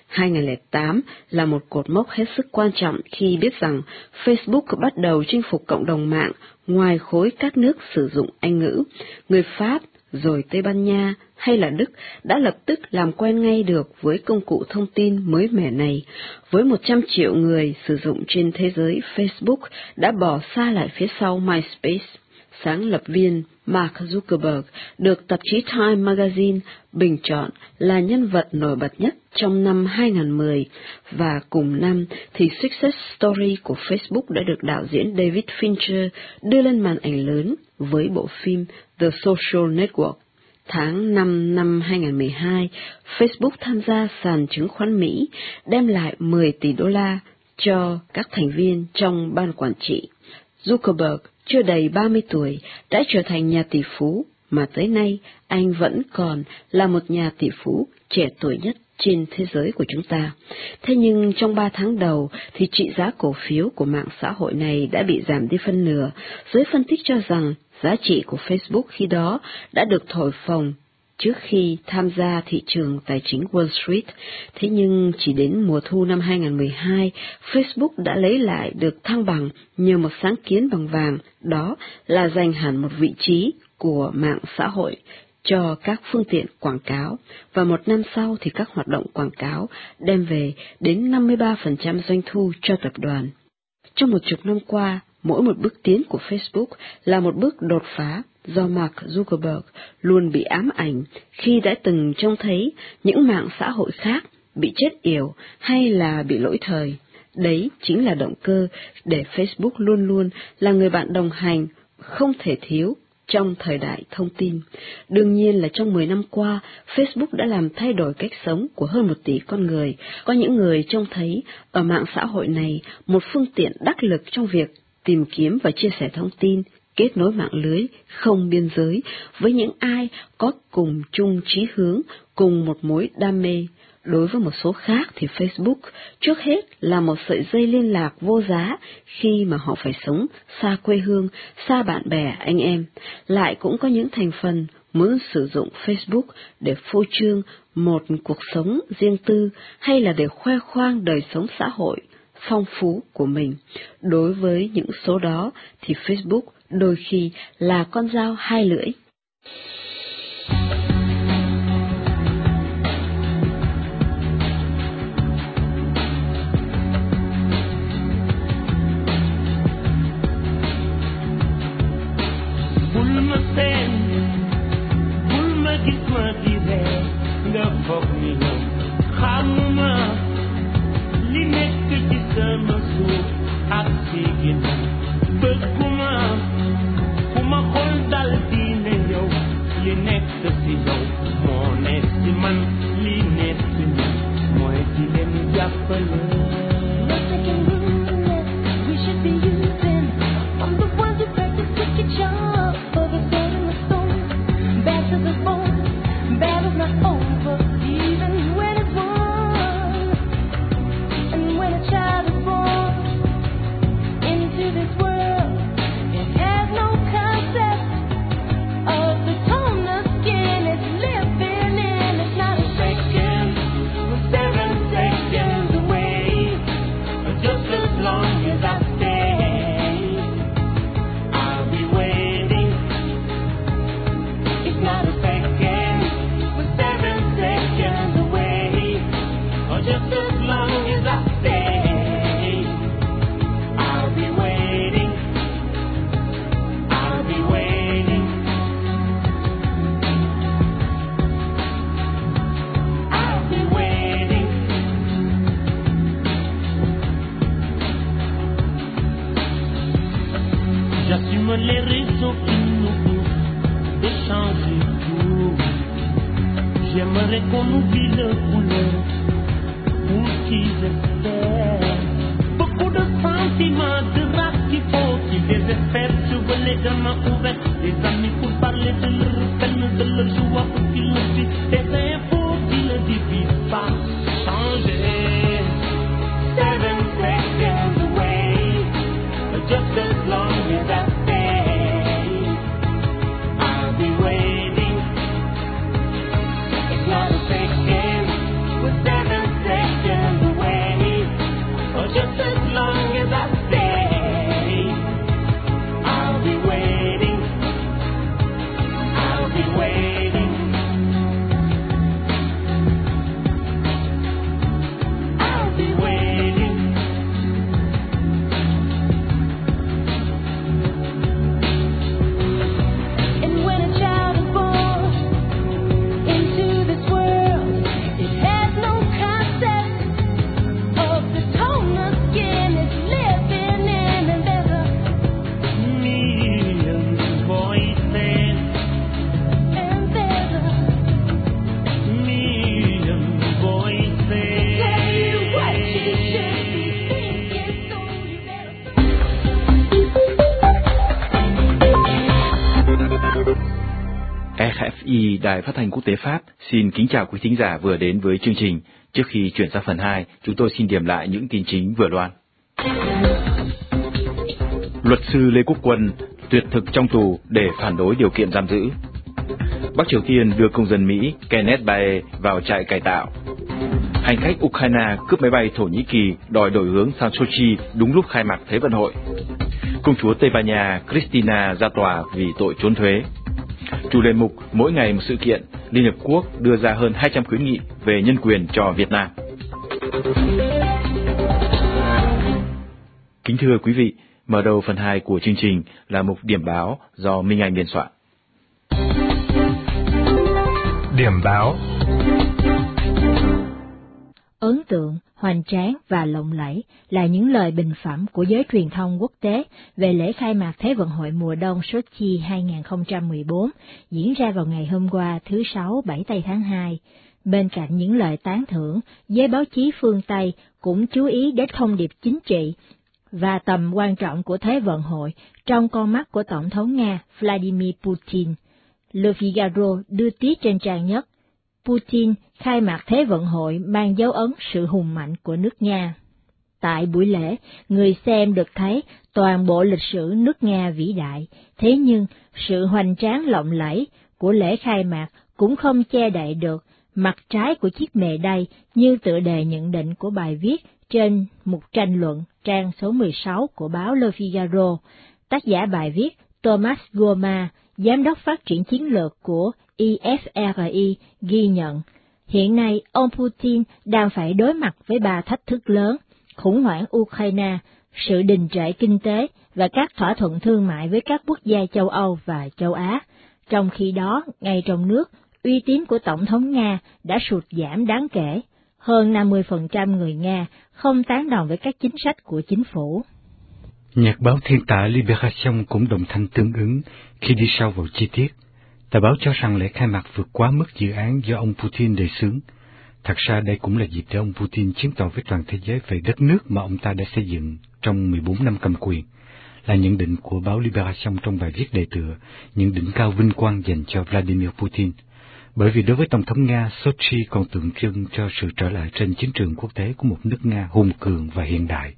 2008 là một cột mốc hết sức quan trọng khi biết rằng Facebook bắt đầu chinh phục cộng đồng mạng ngoài khối các nước sử dụng Anh ngữ. Người Pháp, rồi Tây Ban Nha hay là Đức đã lập tức làm quen ngay được với công cụ thông tin mới mẻ này. Với 100 triệu người sử dụng trên thế giới, Facebook đã bỏ xa lại phía sau MySpace. Sáng lập viên Mark Zuckerberg được tạp chí Time Magazine bình chọn là nhân vật nổi bật nhất trong năm 2010, và cùng năm thì Success Story của Facebook đã được đạo diễn David Fincher đưa lên màn ảnh lớn với bộ phim The Social Network. Tháng 5 năm 2012, Facebook tham gia sàn chứng khoán Mỹ, đem lại 10 tỷ đô la cho các thành viên trong ban quản trị. Zuckerberg chưa đầy 30 tuổi đã trở thành nhà tỷ phú, mà tới nay anh vẫn còn là một nhà tỷ phú trẻ tuổi nhất trên thế giới của chúng ta. Thế nhưng trong 3 tháng đầu thì trị giá cổ phiếu của mạng xã hội này đã bị giảm đi phân nửa. Giới phân tích cho rằng giá trị của Facebook khi đó đã được thổi phồng trước khi tham gia thị trường tài chính Wall Street. Thế nhưng chỉ đến mùa thu năm 2012, Facebook đã lấy lại được thăng bằng nhờ một sáng kiến bằng vàng, đó là dành hẳn một vị trí của mạng xã hội cho các phương tiện quảng cáo, và một năm sau thì các hoạt động quảng cáo đem về đến 53% doanh thu cho tập đoàn. Trong 10 năm qua, mỗi một bước tiến của Facebook là một bước đột phá do Mark Zuckerberg luôn bị ám ảnh khi đã từng trông thấy những mạng xã hội khác bị chết yểu hay là bị lỗi thời. Đấy chính là động cơ để Facebook luôn luôn là người bạn đồng hành không thể thiếu trong thời đại thông tin. Đương nhiên là trong 10 năm qua, Facebook đã làm thay đổi cách sống của hơn 1 tỷ con người. Có những người trông thấy ở mạng xã hội này một phương tiện đắc lực trong việc tìm kiếm và chia sẻ thông tin, kết nối mạng lưới không biên giới với những ai có cùng chung chí hướng, cùng một mối đam mê. Đối với một số khác thì Facebook trước hết là một sợi dây liên lạc vô giá khi mà họ phải sống xa quê hương, xa bạn bè anh em. Lại cũng có những thành phần muốn sử dụng Facebook để phô trương một cuộc sống riêng tư hay là để khoe khoang đời sống xã hội phong phú của mình. Đối với những số đó thì Facebook đôi khi là con dao hai lưỡi. RFI, Đài Phát thanh Quốc tế Pháp, xin kính chào quý thính giả vừa đến với chương trình. Trước khi chuyển sang phần 2, chúng tôi xin điểm lại những tin chính vừa loan. Luật sư Lê Quốc Quân tuyệt thực trong tù để phản đối điều kiện giam giữ. Bắc Triều Tiên đưa công dân Mỹ Kenneth Bae vào trại cải tạo. Hành khách Ukraine cướp máy bay Thổ Nhĩ Kỳ đòi đổi hướng sang Sochi đúng lúc khai mạc Thế vận hội. Công chúa Tây Ban Nha Cristina ra tòa vì tội trốn thuế. Chủ đề mục Mỗi ngày một sự kiện, Liên Hợp Quốc đưa ra hơn 200 khuyến nghị về nhân quyền cho Việt Nam. Kính thưa quý vị, mở đầu phần 2 của chương trình là mục điểm báo do Minh Anh biên soạn. Điểm báo. Ấn tượng, hoành tráng và lộng lẫy là những lời bình phẩm của giới truyền thông quốc tế về lễ khai mạc Thế vận hội mùa đông Sochi 2014 diễn ra vào ngày hôm qua thứ Sáu 7 tây tháng 2. Bên cạnh những lời tán thưởng, giới báo chí phương Tây cũng chú ý đến thông điệp chính trị và tầm quan trọng của Thế vận hội trong con mắt của Tổng thống Nga Vladimir Putin. Le Figaro đưa tiết trên trang nhất, Putin khai mạc Thế vận hội mang dấu ấn sự hùng mạnh của nước Nga. Tại buổi lễ, người xem được thấy toàn bộ lịch sử nước Nga vĩ đại, thế nhưng sự hoành tráng lộng lẫy của lễ khai mạc cũng không che đậy được mặt trái của chiếc mề đay như tựa đề nhận định của bài viết trên mục tranh luận trang số 16 của báo Le Figaro. Tác giả bài viết Thomas Goma, Giám đốc phát triển chiến lược của IFRI, ghi nhận, hiện nay ông Putin đang phải đối mặt với 3 thách thức lớn: khủng hoảng Ukraine, sự đình trệ kinh tế và các thỏa thuận thương mại với các quốc gia châu Âu và châu Á. Trong khi đó, ngay trong nước, uy tín của Tổng thống Nga đã sụt giảm đáng kể. Hơn 50% người Nga không tán đồng với các chính sách của chính phủ. Nhật báo thiên tạ Libération cũng đồng thanh tương ứng khi đi sâu vào chi tiết. Tờ báo cho rằng lễ khai mạc vượt quá mức dự án do ông Putin đề xướng. Thật ra đây cũng là dịp để ông Putin chứng tỏ với toàn thế giới về đất nước mà ông ta đã xây dựng trong 14 năm cầm quyền, là nhận định của báo Libération trong bài viết đề tựa những đỉnh cao vinh quang dành cho Vladimir Putin. Bởi vì đối với Tổng thống Nga, Sochi còn tượng trưng cho sự trở lại trên chiến trường quốc tế của một nước Nga hùng cường và hiện đại.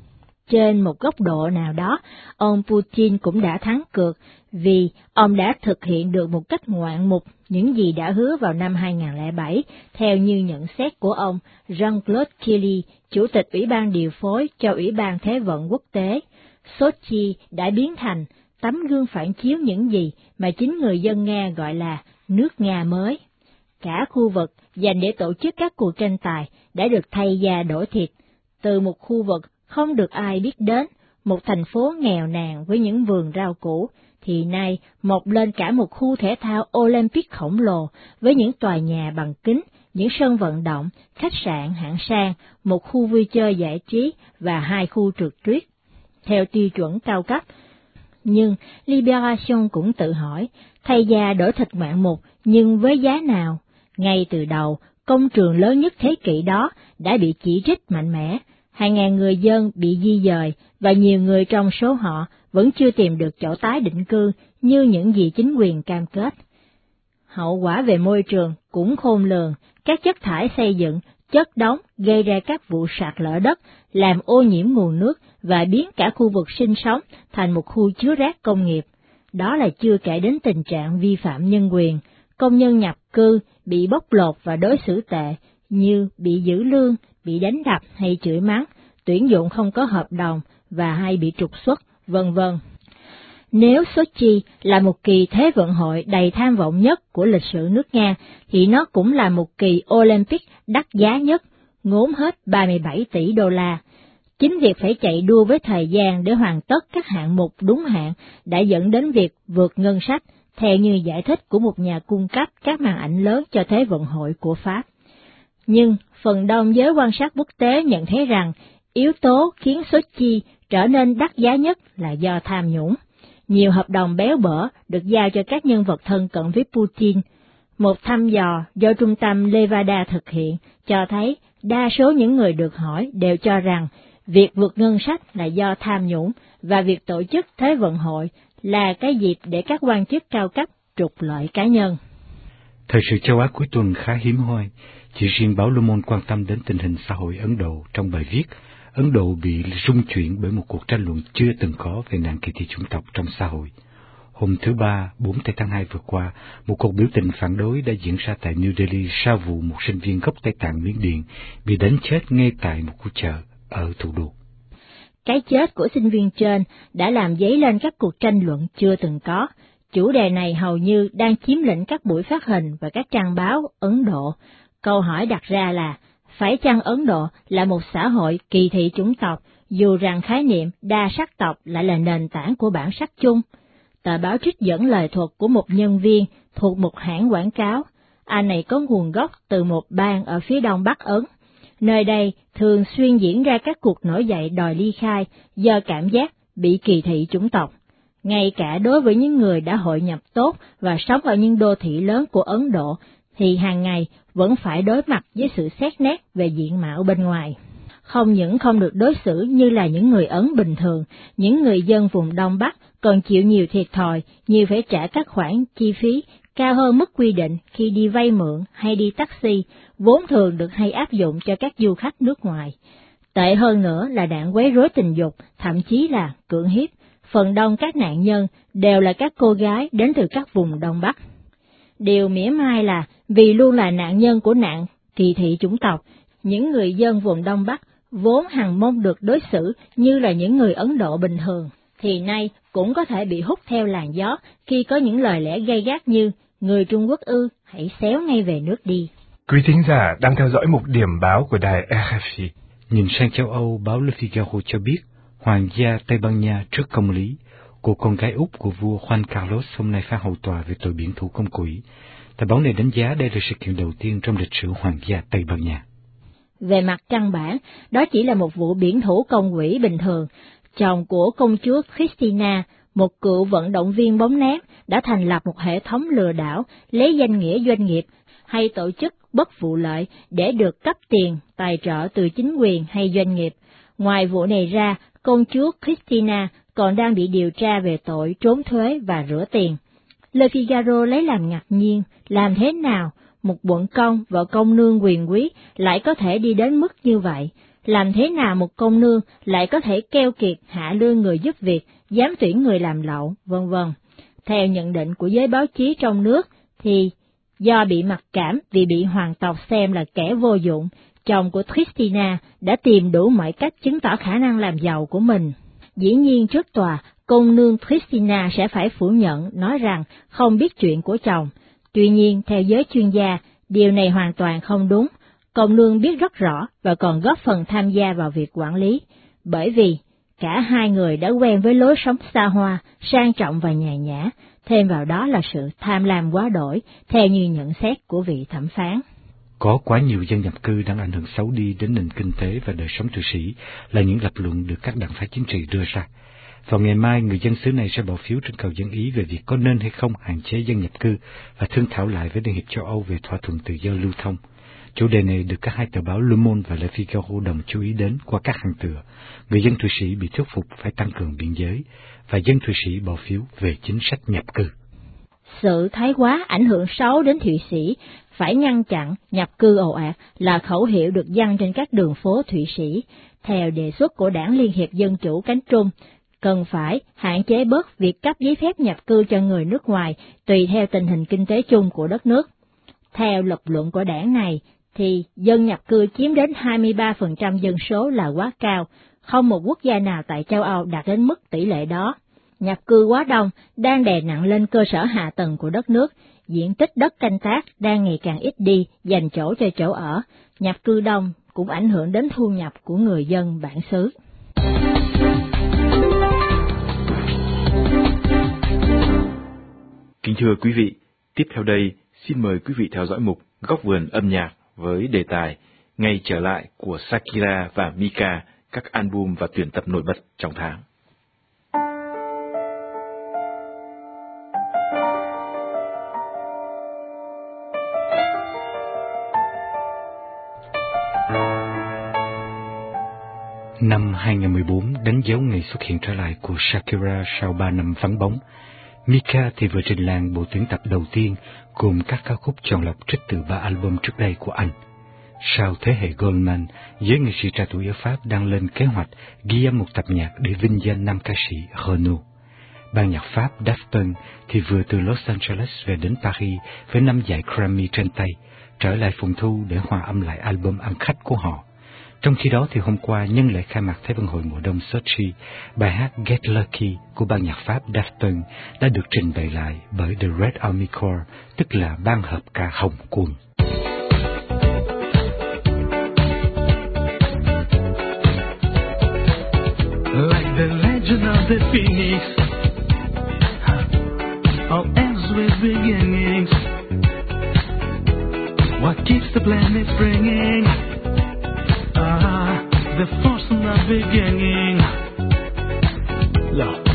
Trên một góc độ nào đó, ông Putin cũng đã thắng cược vì ông đã thực hiện được một cách ngoạn mục những gì đã hứa vào năm 2007, theo như nhận xét của ông Jean-Claude Killy, Chủ tịch Ủy ban điều phối cho Ủy ban Thế vận quốc tế. Sochi đã biến thành tấm gương phản chiếu những gì mà chính người dân Nga gọi là nước Nga mới. Cả khu vực dành để tổ chức các cuộc tranh tài đã được thay da đổi thịt, từ một khu vực không được ai biết đến, một thành phố nghèo nàn với những vườn rau củ, thì nay mọc lên cả một khu thể thao Olympic khổng lồ với những tòa nhà bằng kính, những sân vận động, khách sạn hạng sang, một khu vui chơi giải trí và 2 khu trượt tuyết, theo tiêu chuẩn cao cấp. Nhưng Libération cũng tự hỏi, thay da đổi thịt ngoạn mục, nhưng với giá nào? Ngay từ đầu, công trường lớn nhất thế kỷ đó đã bị chỉ trích mạnh mẽ. Hàng ngàn người dân bị di dời và nhiều người trong số họ vẫn chưa tìm được chỗ tái định cư như những gì chính quyền cam kết. Hậu quả về môi trường cũng khôn lường, các chất thải xây dựng, chất đóng gây ra các vụ sạt lở đất, làm ô nhiễm nguồn nước và biến cả khu vực sinh sống thành một khu chứa rác công nghiệp. Đó là chưa kể đến tình trạng vi phạm nhân quyền, công nhân nhập cư bị bóc lột và đối xử tệ, như bị giữ lương, bị đánh đập hay chửi mắng, tuyển dụng không có hợp đồng và hay bị trục xuất, vân vân. Nếu Sochi là một kỳ Thế vận hội đầy tham vọng nhất của lịch sử nước Nga, thì nó cũng là một kỳ Olympic đắt giá nhất, ngốn hết 37 tỷ đô la. Chính việc phải chạy đua với thời gian để hoàn tất các hạng mục đúng hạn đã dẫn đến việc vượt ngân sách, theo như giải thích của một nhà cung cấp các màn ảnh lớn cho Thế vận hội của Pháp. Nhưng phần đông giới quan sát quốc tế nhận thấy rằng yếu tố khiến Sochi trở nên đắt giá nhất là do tham nhũng. Nhiều hợp đồng béo bở được giao cho các nhân vật thân cận với Putin. Một thăm dò do trung tâm Levada thực hiện cho thấy đa số những người được hỏi đều cho rằng việc vượt ngân sách là do tham nhũng và việc tổ chức Thế vận hội là cái dịp để các quan chức cao cấp trục lợi cá nhân. Thời sự châu Á cuối tuần khá hiếm hoi, chỉ riêng báo Le Monde quan tâm đến tình hình xã hội Ấn Độ trong bài viết Ấn Độ bị rung chuyển bởi một cuộc tranh luận chưa từng có về nạn kỳ thị chủng tộc trong xã hội. Hôm thứ Ba, 4 tháng 2 vừa qua, một cuộc biểu tình phản đối đã diễn ra tại New Delhi sau vụ một sinh viên gốc Tây Tạng Miến Điện bị đánh chết ngay tại một khu chợ ở thủ đô. Cái chết của sinh viên trên đã làm dấy lên các cuộc tranh luận chưa từng có. Chủ đề này hầu như đang chiếm lĩnh các buổi phát hình và các trang báo Ấn Độ. Câu hỏi đặt ra là, phải chăng Ấn Độ là một xã hội kỳ thị chủng tộc, dù rằng khái niệm đa sắc tộc lại là nền tảng của bản sắc chung? Tờ báo trích dẫn lời thuật của một nhân viên thuộc một hãng quảng cáo. Anh này có nguồn gốc từ một bang ở phía đông Bắc Ấn. Nơi đây thường xuyên diễn ra các cuộc nổi dậy đòi ly khai do cảm giác bị kỳ thị chủng tộc. Ngay cả đối với những người đã hội nhập tốt và sống ở những đô thị lớn của Ấn Độ, thì hàng ngày vẫn phải đối mặt với sự xét nét về diện mạo bên ngoài. Không những không được đối xử như là những người Ấn bình thường, những người dân vùng Đông Bắc còn chịu nhiều thiệt thòi như phải trả các khoản chi phí cao hơn mức quy định khi đi vay mượn hay đi taxi, vốn thường được hay áp dụng cho các du khách nước ngoài. Tệ hơn nữa là nạn quấy rối tình dục, thậm chí là cưỡng hiếp. Phần đông các nạn nhân đều là các cô gái đến từ các vùng Đông Bắc. Điều mỉa mai là vì luôn là nạn nhân của nạn kỳ thị chủng tộc, những người dân vùng Đông Bắc vốn hằng mong được đối xử như là những người Ấn Độ bình thường, thì nay cũng có thể bị hút theo làn gió khi có những lời lẽ gay gắt như người Trung Quốc ư, hãy xéo ngay về nước đi. Quý thính giả đang theo dõi mục điểm báo của đài RFI. Nhìn sang châu Âu, báo Le Figaro cho biết Hoàng gia Tây Ban Nha trước công lý, cô con gái út của vua Juan Carlos hôm nay phán hầu tòa về tội biển thủ công quỹ. Tờ báo này đánh giá đây là sự kiện đầu tiên trong lịch sử Hoàng gia Tây Ban Nha. Về mặt căn bản, đó chỉ là một vụ biển thủ công quỹ bình thường. Chồng của công chúa Cristina, một cựu vận động viên bóng ném, đã thành lập một hệ thống lừa đảo lấy danh nghĩa doanh nghiệp hay tổ chức bất vụ lợi để được cấp tiền, tài trợ từ chính quyền hay doanh nghiệp. Ngoài vụ này ra, công chúa Cristina còn đang bị điều tra về tội trốn thuế và rửa tiền. Le Figaro lấy làm ngạc nhiên, làm thế nào một bận công vợ công nương quyền quý lại có thể đi đến mức như vậy? Làm thế nào một công nương lại có thể keo kiệt hạ lương người giúp việc, dám tuyển người làm lậu, vân vân. Theo nhận định của giới báo chí trong nước, thì do bị mặc cảm vì bị hoàng tộc xem là kẻ vô dụng, chồng của Cristina đã tìm đủ mọi cách chứng tỏ khả năng làm giàu của mình. Dĩ nhiên trước tòa, công nương Cristina sẽ phải phủ nhận, nói rằng không biết chuyện của chồng. Tuy nhiên, theo giới chuyên gia, điều này hoàn toàn không đúng. Công nương biết rất rõ và còn góp phần tham gia vào việc quản lý, bởi vì cả hai người đã quen với lối sống xa hoa, sang trọng và nhàn nhã, thêm vào đó là sự tham lam quá đỗi, theo như nhận xét của vị thẩm phán. Có quá nhiều dân nhập cư đang ảnh hưởng xấu đi đến nền kinh tế và đời sống Thụy Sĩ là những lập luận được các đảng phái chính trị đưa ra. Vào ngày mai, người dân xứ này sẽ bỏ phiếu trưng cầu dân Ý về việc có nên hay không hạn chế dân nhập cư và thương thảo lại với Liên hiệp châu Âu về thỏa thuận tự do lưu thông. Chủ đề này được các hai tờ báo Le Monde và Le Figaro đồng chú ý đến qua các hàng tựa. Người dân Thụy Sĩ bị thuyết phục phải tăng cường biên giới và dân Thụy Sĩ bỏ phiếu về chính sách nhập cư. Sự thái quá ảnh hưởng xấu đến Thụy Sĩ, phải ngăn chặn nhập cư ồ ạt là khẩu hiệu được dăng trên các đường phố Thụy Sĩ. Theo đề xuất của Đảng Liên hiệp Dân chủ cánh Trung, cần phải hạn chế bớt việc cấp giấy phép nhập cư cho người nước ngoài tùy theo tình hình kinh tế chung của đất nước. Theo lập luận của đảng này, thì dân nhập cư chiếm đến 23% dân số là quá cao, không một quốc gia nào tại châu Âu đạt đến mức tỷ lệ đó. Nhập cư quá đông đang đè nặng lên cơ sở hạ tầng của đất nước, diện tích đất canh tác đang ngày càng ít đi, dành chỗ cho chỗ ở. Nhập cư đông cũng ảnh hưởng đến thu nhập của người dân bản xứ. Kính thưa quý vị, tiếp theo đây xin mời quý vị theo dõi mục Góc vườn âm nhạc với đề tài Ngày trở lại của Shakira và Mika, các album và tuyển tập nổi bật trong tháng. Năm 2014 đánh dấu ngày xuất hiện trở lại của Shakira sau 3 năm vắng bóng. Mika thì vừa trình làng bộ tuyển tập đầu tiên gồm các ca khúc chọn lọc trích từ 3 album trước đây của anh. Sau thế hệ Goldman, giới nghệ sĩ trẻ tuổi ở Pháp đang lên kế hoạch ghi âm một tập nhạc để vinh danh 5 ca sĩ Renaud. Ban nhạc Pháp Daft Punk thì vừa từ Los Angeles về đến Paris với 5 giải Grammy trên tay, trở lại phòng thu để hòa âm lại album ăn khách của họ. Trong khi đó thì hôm qua nhân lễ khai mạc Thế vận hội mùa đông Sochi, bài hát Get Lucky của ban nhạc Pháp Daft Punk đã được trình bày lại bởi The Red Army Corps, tức là ban hợp ca Hồng Quân. Like the legend of the phoenix, all ends with beginnings. What keeps the planet springing? The force in the beginning. Love.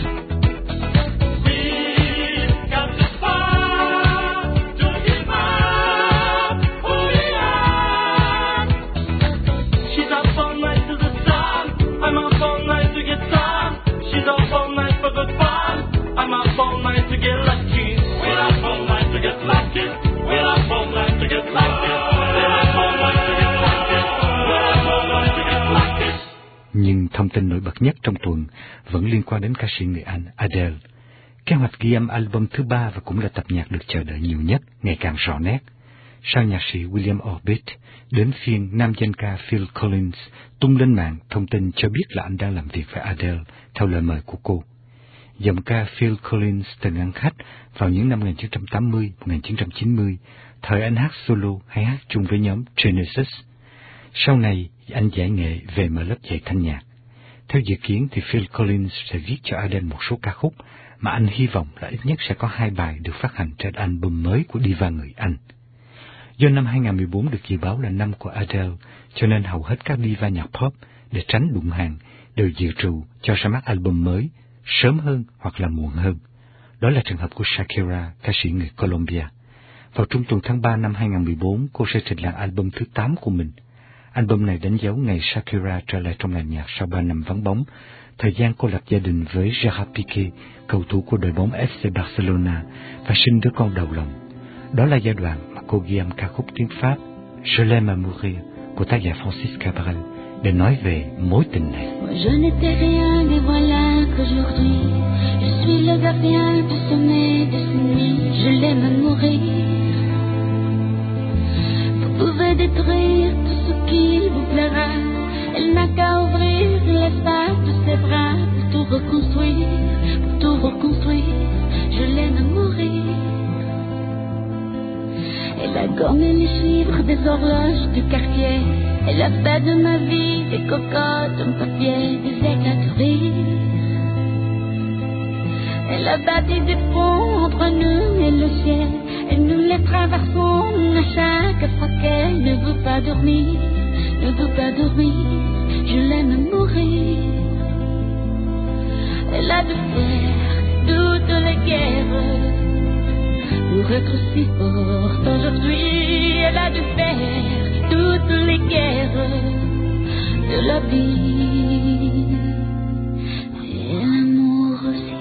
We've got the power to give up who we are. She's up all night to the sun. I'm up all night to get some. She's up all night for the fun. I'm up all night to get lucky. We're up all night to get lucky. We're up all night to get lucky. We're up all night to get lucky. We're up all night to get lucky. Nhưng thông tin nổi bật nhất trong tuần vẫn liên quan đến ca sĩ người Anh Adele. Kế hoạch ghi âm album thứ 3 và cũng là tập nhạc được chờ đợi nhiều nhất ngày càng rõ nét. Sau nhạc sĩ William Orbit, đến phiên nam danh ca Phil Collins tung lên mạng thông tin cho biết là anh đang làm việc với Adele theo lời mời của cô. Giọng ca Phil Collins từng ăn khách vào những năm 1980, 1990, thời anh hát solo hay hát chung với nhóm Genesis. Sau này, anh giải nghệ về mở lớp dạy thanh nhạc. Theo dự kiến thì Phil Collins sẽ viết cho Adele một số ca khúc mà anh hy vọng là ít nhất sẽ có 2 bài được phát hành trên album mới của diva người Anh. Do năm 2014 được dự báo là năm của Adele, cho nên hầu hết các diva nhạc pop để tránh đụng hàng đều dự trù cho ra mắt album mới sớm hơn hoặc là muộn hơn. Đó là trường hợp của Shakira, ca sĩ người Colombia. Vào trung tuần tháng 3 năm 2014, cô sẽ trình làng album thứ 8 của mình. Album này đánh dấu ngày Shakira trở lại trong làng nhạc sau 3 năm vắng bóng, thời gian cô lập gia đình với Gerard Piqué, cầu thủ của đội bóng FC Barcelona, và sinh đứa con đầu lòng. Đó là giai đoạn mà cô ghi âm ca khúc tiếng Pháp Je l'aime à mourir của tác giả Francis Cabrel để nói về mối tình này. Je n'étais rien et voilà qu'aujourd'hui je suis le gardien du sommet de ces nuits. Je l'aime à mourir. Vous pouvez détruire tout ce qu'il vous plaira. Elle n'a qu'à ouvrir l'espace de ses bras pour tout reconstruire, pour tout reconstruire. Je l'aime à mourir. Elle a gommé les chiffres des horloges du quartier. Elle a fait de ma vie des cocottes en papier, des éclats de rire. Elle a bâti des ponts entre nous et le ciel. Et nous les traversons à chaque fois qu'elle ne veut pas dormir, ne veut pas dormir. Je l'aime à mourir. Elle a dû faire toutes les guerres pour être si forte aujourd'hui. Elle a dû faire toutes les guerres de la vie. Et l'amour aussi.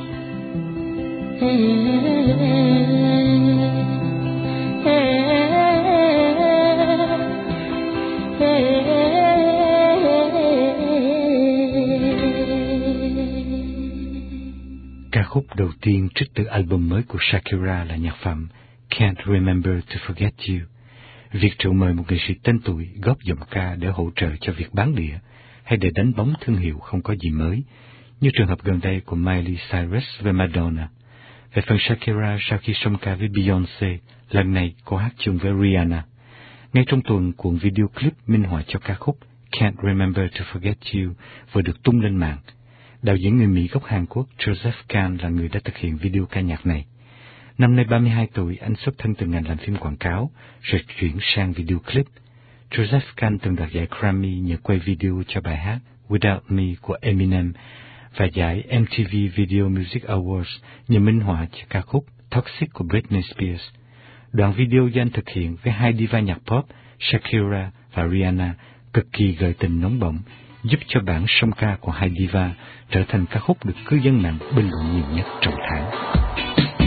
Ca khúc đầu tiên trích từ album mới của Shakira là nhạc phẩm Can't Remember to Forget You. Việc triệu mời một nghệ sĩ tên tuổi góp giọng ca để hỗ trợ cho việc bán đĩa hay để đánh bóng thương hiệu không có gì mới, như trường hợp gần đây của Miley Cyrus với Madonna. Về phần Shakira, sau khi song ca với Beyoncé, lần này cô hát chung với Rihanna. Ngay trong tuần, cuộn video clip minh họa cho ca khúc Can't Remember to Forget You vừa được tung lên mạng. Đạo diễn người Mỹ gốc Hàn Quốc Joseph Kahn là người đã thực hiện video ca nhạc này. Năm nay 32 tuổi, anh xuất thân từ ngành làm phim quảng cáo, rồi chuyển sang video clip. Joseph Kahn từng đoạt giải Grammy nhờ quay video cho bài hát Without Me của Eminem và giải MTV Video Music Awards nhờ minh họa cho ca khúc Toxic của Britney Spears. Đoạn video do anh thực hiện với 2 diva nhạc pop Shakira và Rihanna cực kỳ gợi tình nóng bỏng, giúp cho bản song ca của 2 diva trở thành ca khúc được cư dân mạng bình luận nhiều nhất trong tháng.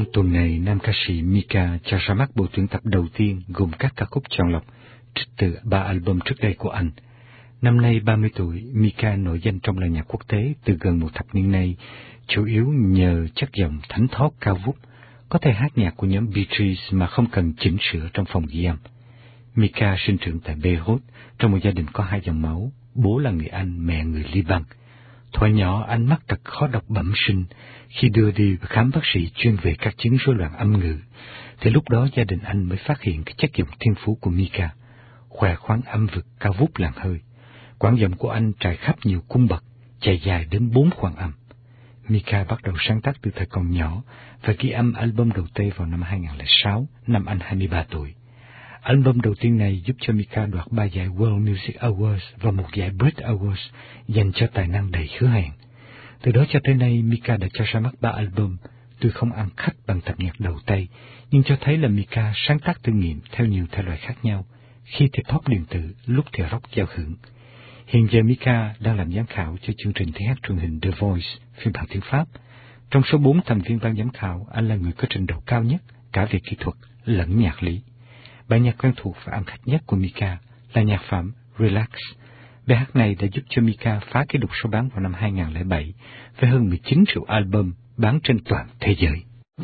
tuần này, nam ca sĩ Mika cho ra mắt bộ tuyển tập đầu tiên gồm các ca khúc chọn lọc trích từ 3 album trước đây của anh. Năm nay 30 tuổi, Mika nổi danh trong làng nhạc quốc tế từ gần một thập niên nay, chủ yếu nhờ chất giọng thánh thót cao vút, có thể hát nhạc của nhóm Bee Gees mà không cần chỉnh sửa trong phòng ghi âm. Mika sinh trưởng tại Beirut trong một gia đình có 2 dòng máu, bố là người Anh, mẹ người Liban. Thuở nhỏ anh mắc tật khó đọc bẩm sinh. Khi đưa đi khám bác sĩ chuyên về các chứng rối loạn âm ngữ, thì lúc đó gia đình anh mới phát hiện cái chất giọng thiên phú của Mika, khỏe khoắn âm vực cao vút làng hơi. Quãng giọng của anh trải khắp nhiều cung bậc, chạy dài đến 4 khoang âm. Mika bắt đầu sáng tác từ thời còn nhỏ và ghi âm album đầu tiên vào năm 2006, năm anh 23 tuổi. Album đầu tiên này giúp cho Mika đoạt 3 giải World Music Awards và 1 giải Brit Awards dành cho tài năng đầy hứa hẹn. Từ đó cho tới nay, Mika đã cho ra mắt 3 album, tuy không ăn khách bằng tập nhạc đầu tay, nhưng cho thấy là Mika sáng tác thử nghiệm theo nhiều thể loại khác nhau, khi thì pop điện tử, lúc thì rock giao hưởng. Hiện giờ Mika đang làm giám khảo cho chương trình tiếng hát truyền hình The Voice, phiên bản tiếng Pháp. Trong số 4 thành viên ban giám khảo, anh là người có trình độ cao nhất, cả về kỹ thuật lẫn nhạc lý. Bài nhạc quen thuộc và ăn khách nhất của Mika là nhạc phẩm Relax. Bài hát này đã giúp cho Mika phá kỷ lục số bán vào năm 2007 với hơn 19 triệu album bán trên toàn thế giới.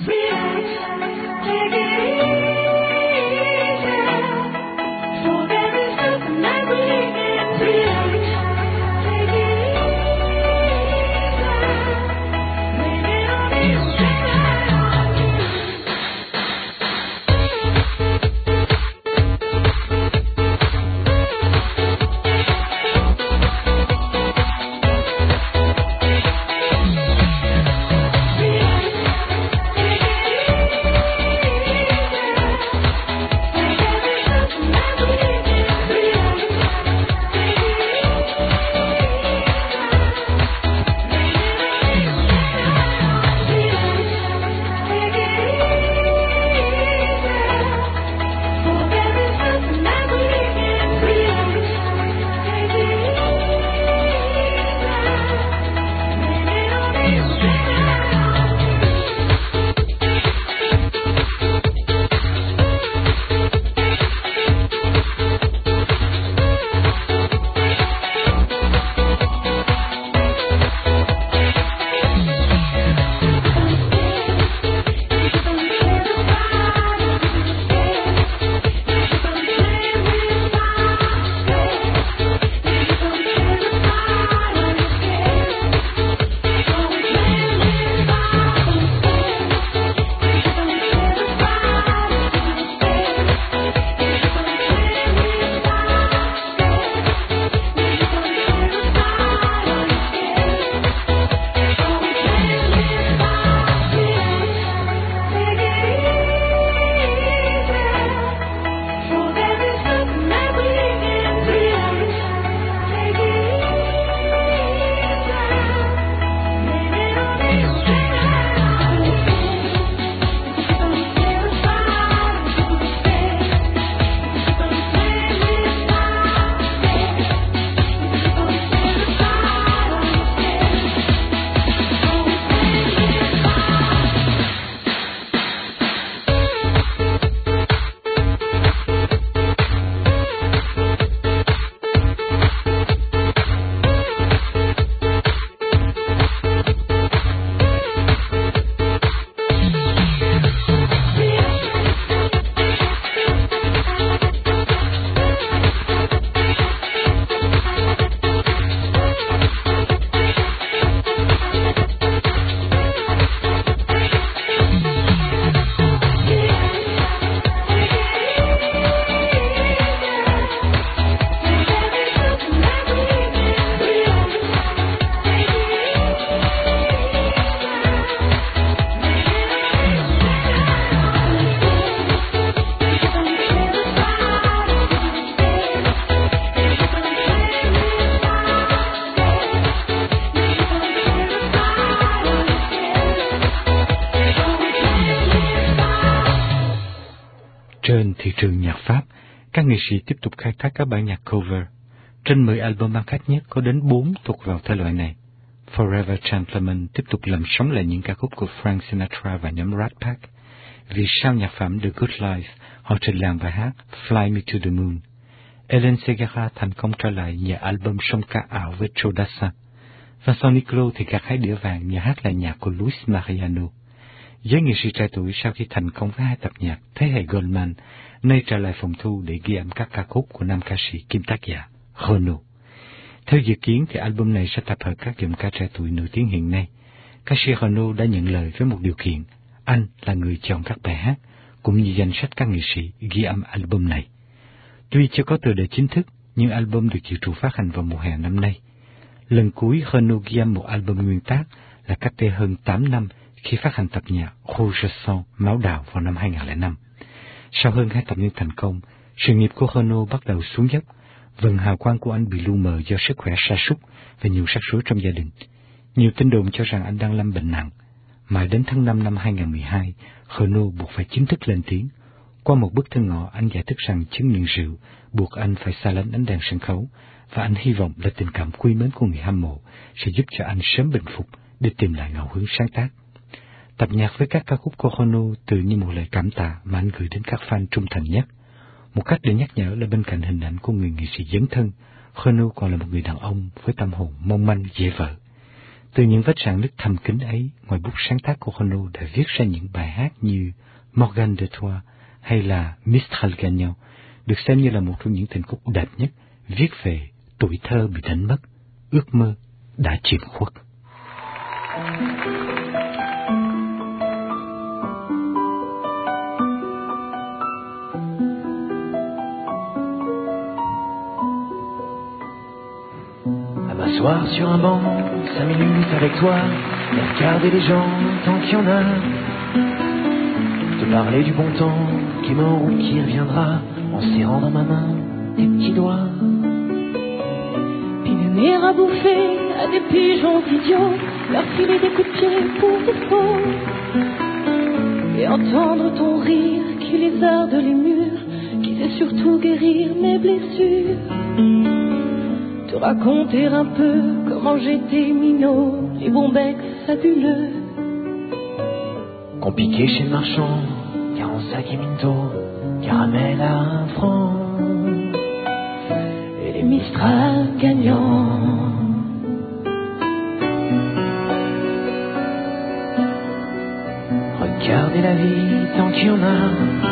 Trên thị trường nhạc Pháp, các nghệ sĩ tiếp tục khai thác các bản nhạc cover. Trên 10 album bán khách nhất có đến 4 thuộc vào thể loại này. Forever Gentleman tiếp tục làm sống lại những ca khúc của Frank Sinatra và nhóm Rat Pack. Vì sau nhạc phẩm The Good Life, họ trình làng bài hát Fly Me to the Moon. Hélène Ségara thành công trở lại nhờ album song ca ảo với Joe Dassin. Vincent Niclot thì gặt hái đĩa vàng nhờ hát lại nhạc của Luis Mariano. Giới nghệ sĩ trẻ tuổi sau khi thành công với 2 tập nhạc thế hệ Goldman, nay trở lại phòng thu để ghi âm các ca khúc của nam ca sĩ kiêm tác giả Renaud. Theo dự kiến thì album này sẽ tập hợp các giọng ca trẻ tuổi nổi tiếng hiện nay. Ca sĩ Renaud đã nhận lời với một điều kiện, anh là người chọn các bài hát, cũng như danh sách các nghệ sĩ ghi âm album này. Tuy chưa có tựa đề chính thức, nhưng album được dự trù phát hành vào mùa hè năm nay. Lần cuối Renaud ghi âm một album nguyên tác là cách đây hơn 8 năm khi phát hành tập nhạc Rouge Sang, Máu Đào vào năm 2005. Sau hơn 2 thập niên thành công, sự nghiệp của Renaud bắt đầu xuống dốc. Vầng hào quang của anh bị lu mờ do sức khỏe sa sút và nhiều rắc rối trong gia đình. Nhiều tin đồn cho rằng anh đang lâm bệnh nặng. Mãi đến tháng 5 năm 2012, Renaud buộc phải chính thức lên tiếng. Qua một bức thư ngỏ, anh giải thích rằng chứng nghiện rượu buộc anh phải xa lánh ánh đèn sân khấu, và anh hy vọng là tình cảm quý mến của người hâm mộ sẽ giúp cho anh sớm bình phục để tìm lại ngẫu hứng sáng tác. Tập nhạc với các ca khúc của Renaud tự như một lời cảm tạ mà anh gửi đến các fan trung thành nhất. Một cách để nhắc nhở là bên cạnh hình ảnh của người nghệ sĩ dấn thân, Renaud còn là một người đàn ông với tâm hồn mong manh dễ vỡ. Từ những vết rạn nứt thầm kín ấy, ngoài bút sáng tác của Renaud đã viết ra những bài hát như Morgane de Toi hay là Mistral Gagnant, được xem như là một trong những tình khúc đẹp nhất, viết về tuổi thơ bị đánh mất, ước mơ đã chìm khuất. M'asseoir sur un banc, 5 minutes avec toi, et regarder les gens tant qu'il y en a. Te parler du bon temps qui est mort ou qui reviendra, en serrant dans ma main tes petits doigts. Puis donner à bouffer à des pigeons idiots, leur filer des coups de pied pour des faux. Et entendre ton rire qui lézarde les murs, qui sait surtout guérir mes blessures. Te raconter un peu comment j'étais minot, les bons becs fabuleux Qu'on piquait chez le marchand, 40 sacs et minto, caramel à 1 franc, et les Mistral gagnants. Regarder la vie tant qu'il y en a,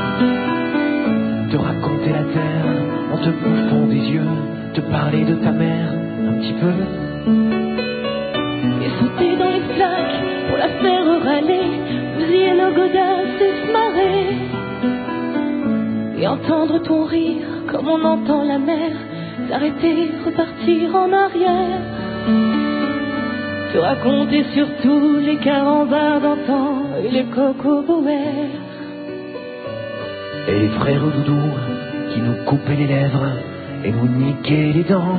te raconter la terre en te bouffant des yeux, te parler de ta mère un petit peu, et sauter dans les flaques pour la faire râler, bousiller nos godasses et se marrer, et entendre ton rire comme on entend la mer, s'arrêter, repartir en arrière, te raconter surtout les carambars d'antan et les cocoboères, et les frères doudou qui nous coupaient les lèvres et nous niquaient les dents,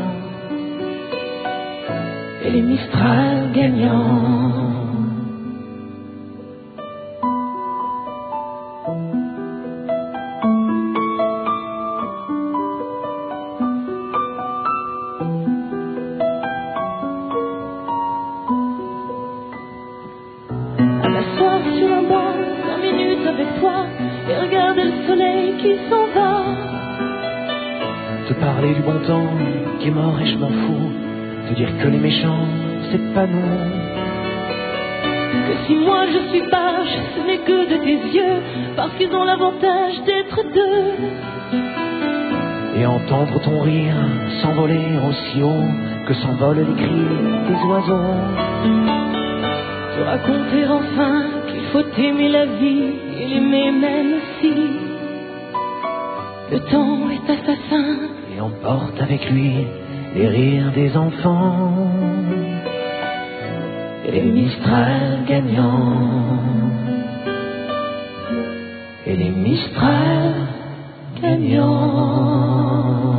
et les Mistral gagnants. À m'asseoir sur un banc, 5 minutes avec toi, et regarder le soleil qui s'en va. te parler du bon temps qui est mort et je m'en fous, te dire que les méchants c'est pas nous, que si moi je suis vache, ce n'est que de tes yeux, parce qu'ils ont l'avantage d'être deux, et entendre ton rire s'envoler aussi haut que s'envolent les cris des oiseaux, te raconter enfin qu'il faut aimer la vie et l'aimer même si le temps est assassin et emporte avec lui les rires des enfants et les Mistral gagnants, et les Mistral gagnants.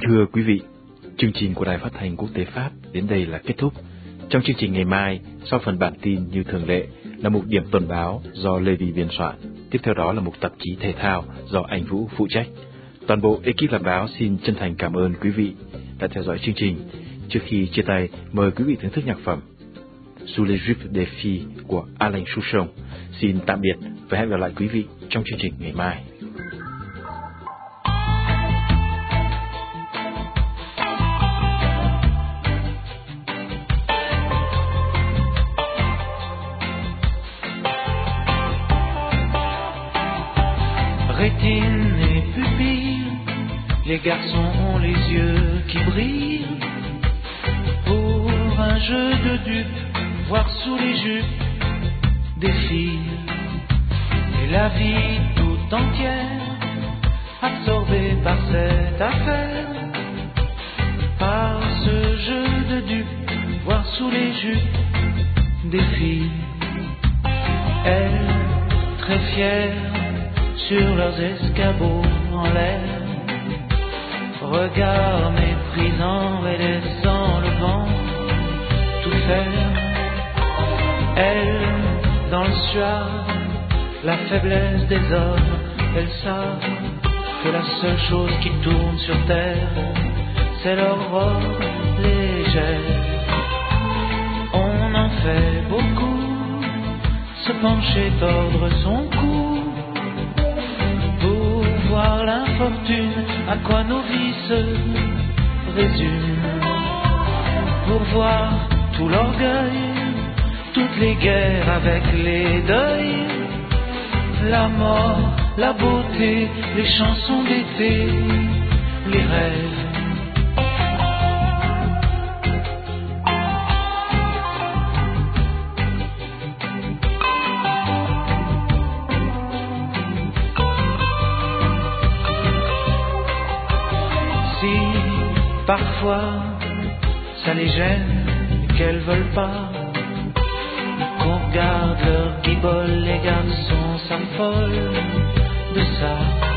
thưa quý vị, chương trình của Đài Phát thanh Quốc tế Pháp đến đây là kết thúc. Trong chương trình ngày mai, sau phần bản tin như thường lệ là mục điểm tuần báo do Lê Vi biên soạn. Tiếp theo đó là mục tạp chí thể thao do anh Vũ phụ trách. Toàn bộ ekip làm báo xin chân thành cảm ơn quý vị đã theo dõi chương trình. Trước khi chia tay, mời quý vị thưởng thức nhạc phẩm Sous les jupes des filles của Alain Souchon. Xin tạm biệt và hẹn gặp lại quý vị trong chương trình ngày mai. Rétine et pupille, les garçons ont les yeux qui brillent. Pour un jeu de dupes, voir sous les jupes des filles. Et la vie tout entière, absorbée par cette affaire. Par ce jeu de dupes, voir sous les jupes des filles. Elles, très fières, sur leurs escabeaux en l'air, regard méprisant et laissant le vent tout faire. Elles, dans le suave, la faiblesse des hommes, elles savent que la seule chose qui tourne sur terre, c'est leur robe légère. On en fait beaucoup, se pencher, tordre son cou, voir l'infortune, à quoi nos vies se résument. Pour voir tout l'orgueil, toutes les guerres avec les deuils, la mort, la beauté, les chansons d'été, les rêves. Parfois, ça les gêne qu'elles veulent pas qu'on regarde leur guibole, les garçons s'affolent de ça.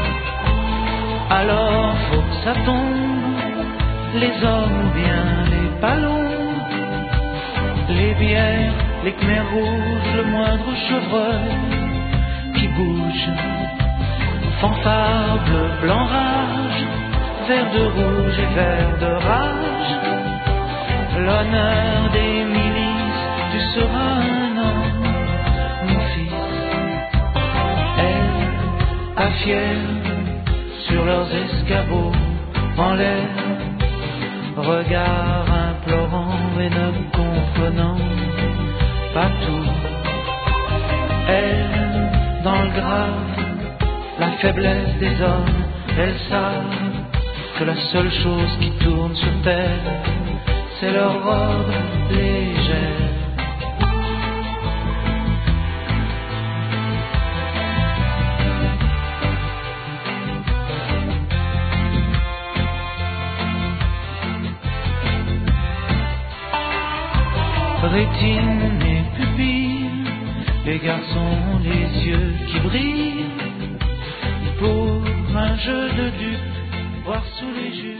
Alors faut que ça tombe, les hommes ou bien les ballons, les bières, les khmers rouges, le moindre chevreuil qui bouge, fanfare bleu, blanc, rage, vert de rouge et vert de rage, l'honneur des milices, tu seras un homme, mon fils. Elles, à fières, sur leurs escabeaux en l'air, regard implorant et ne comprenant pas tout. Elles, dans le grave, la faiblesse des hommes, elles savent que la seule chose qui tourne sur terre, c'est leur robe légère. Rétine et pupille, les garçons ont les yeux qui brillent. Pour un jeu de dupes, voir sous les jupes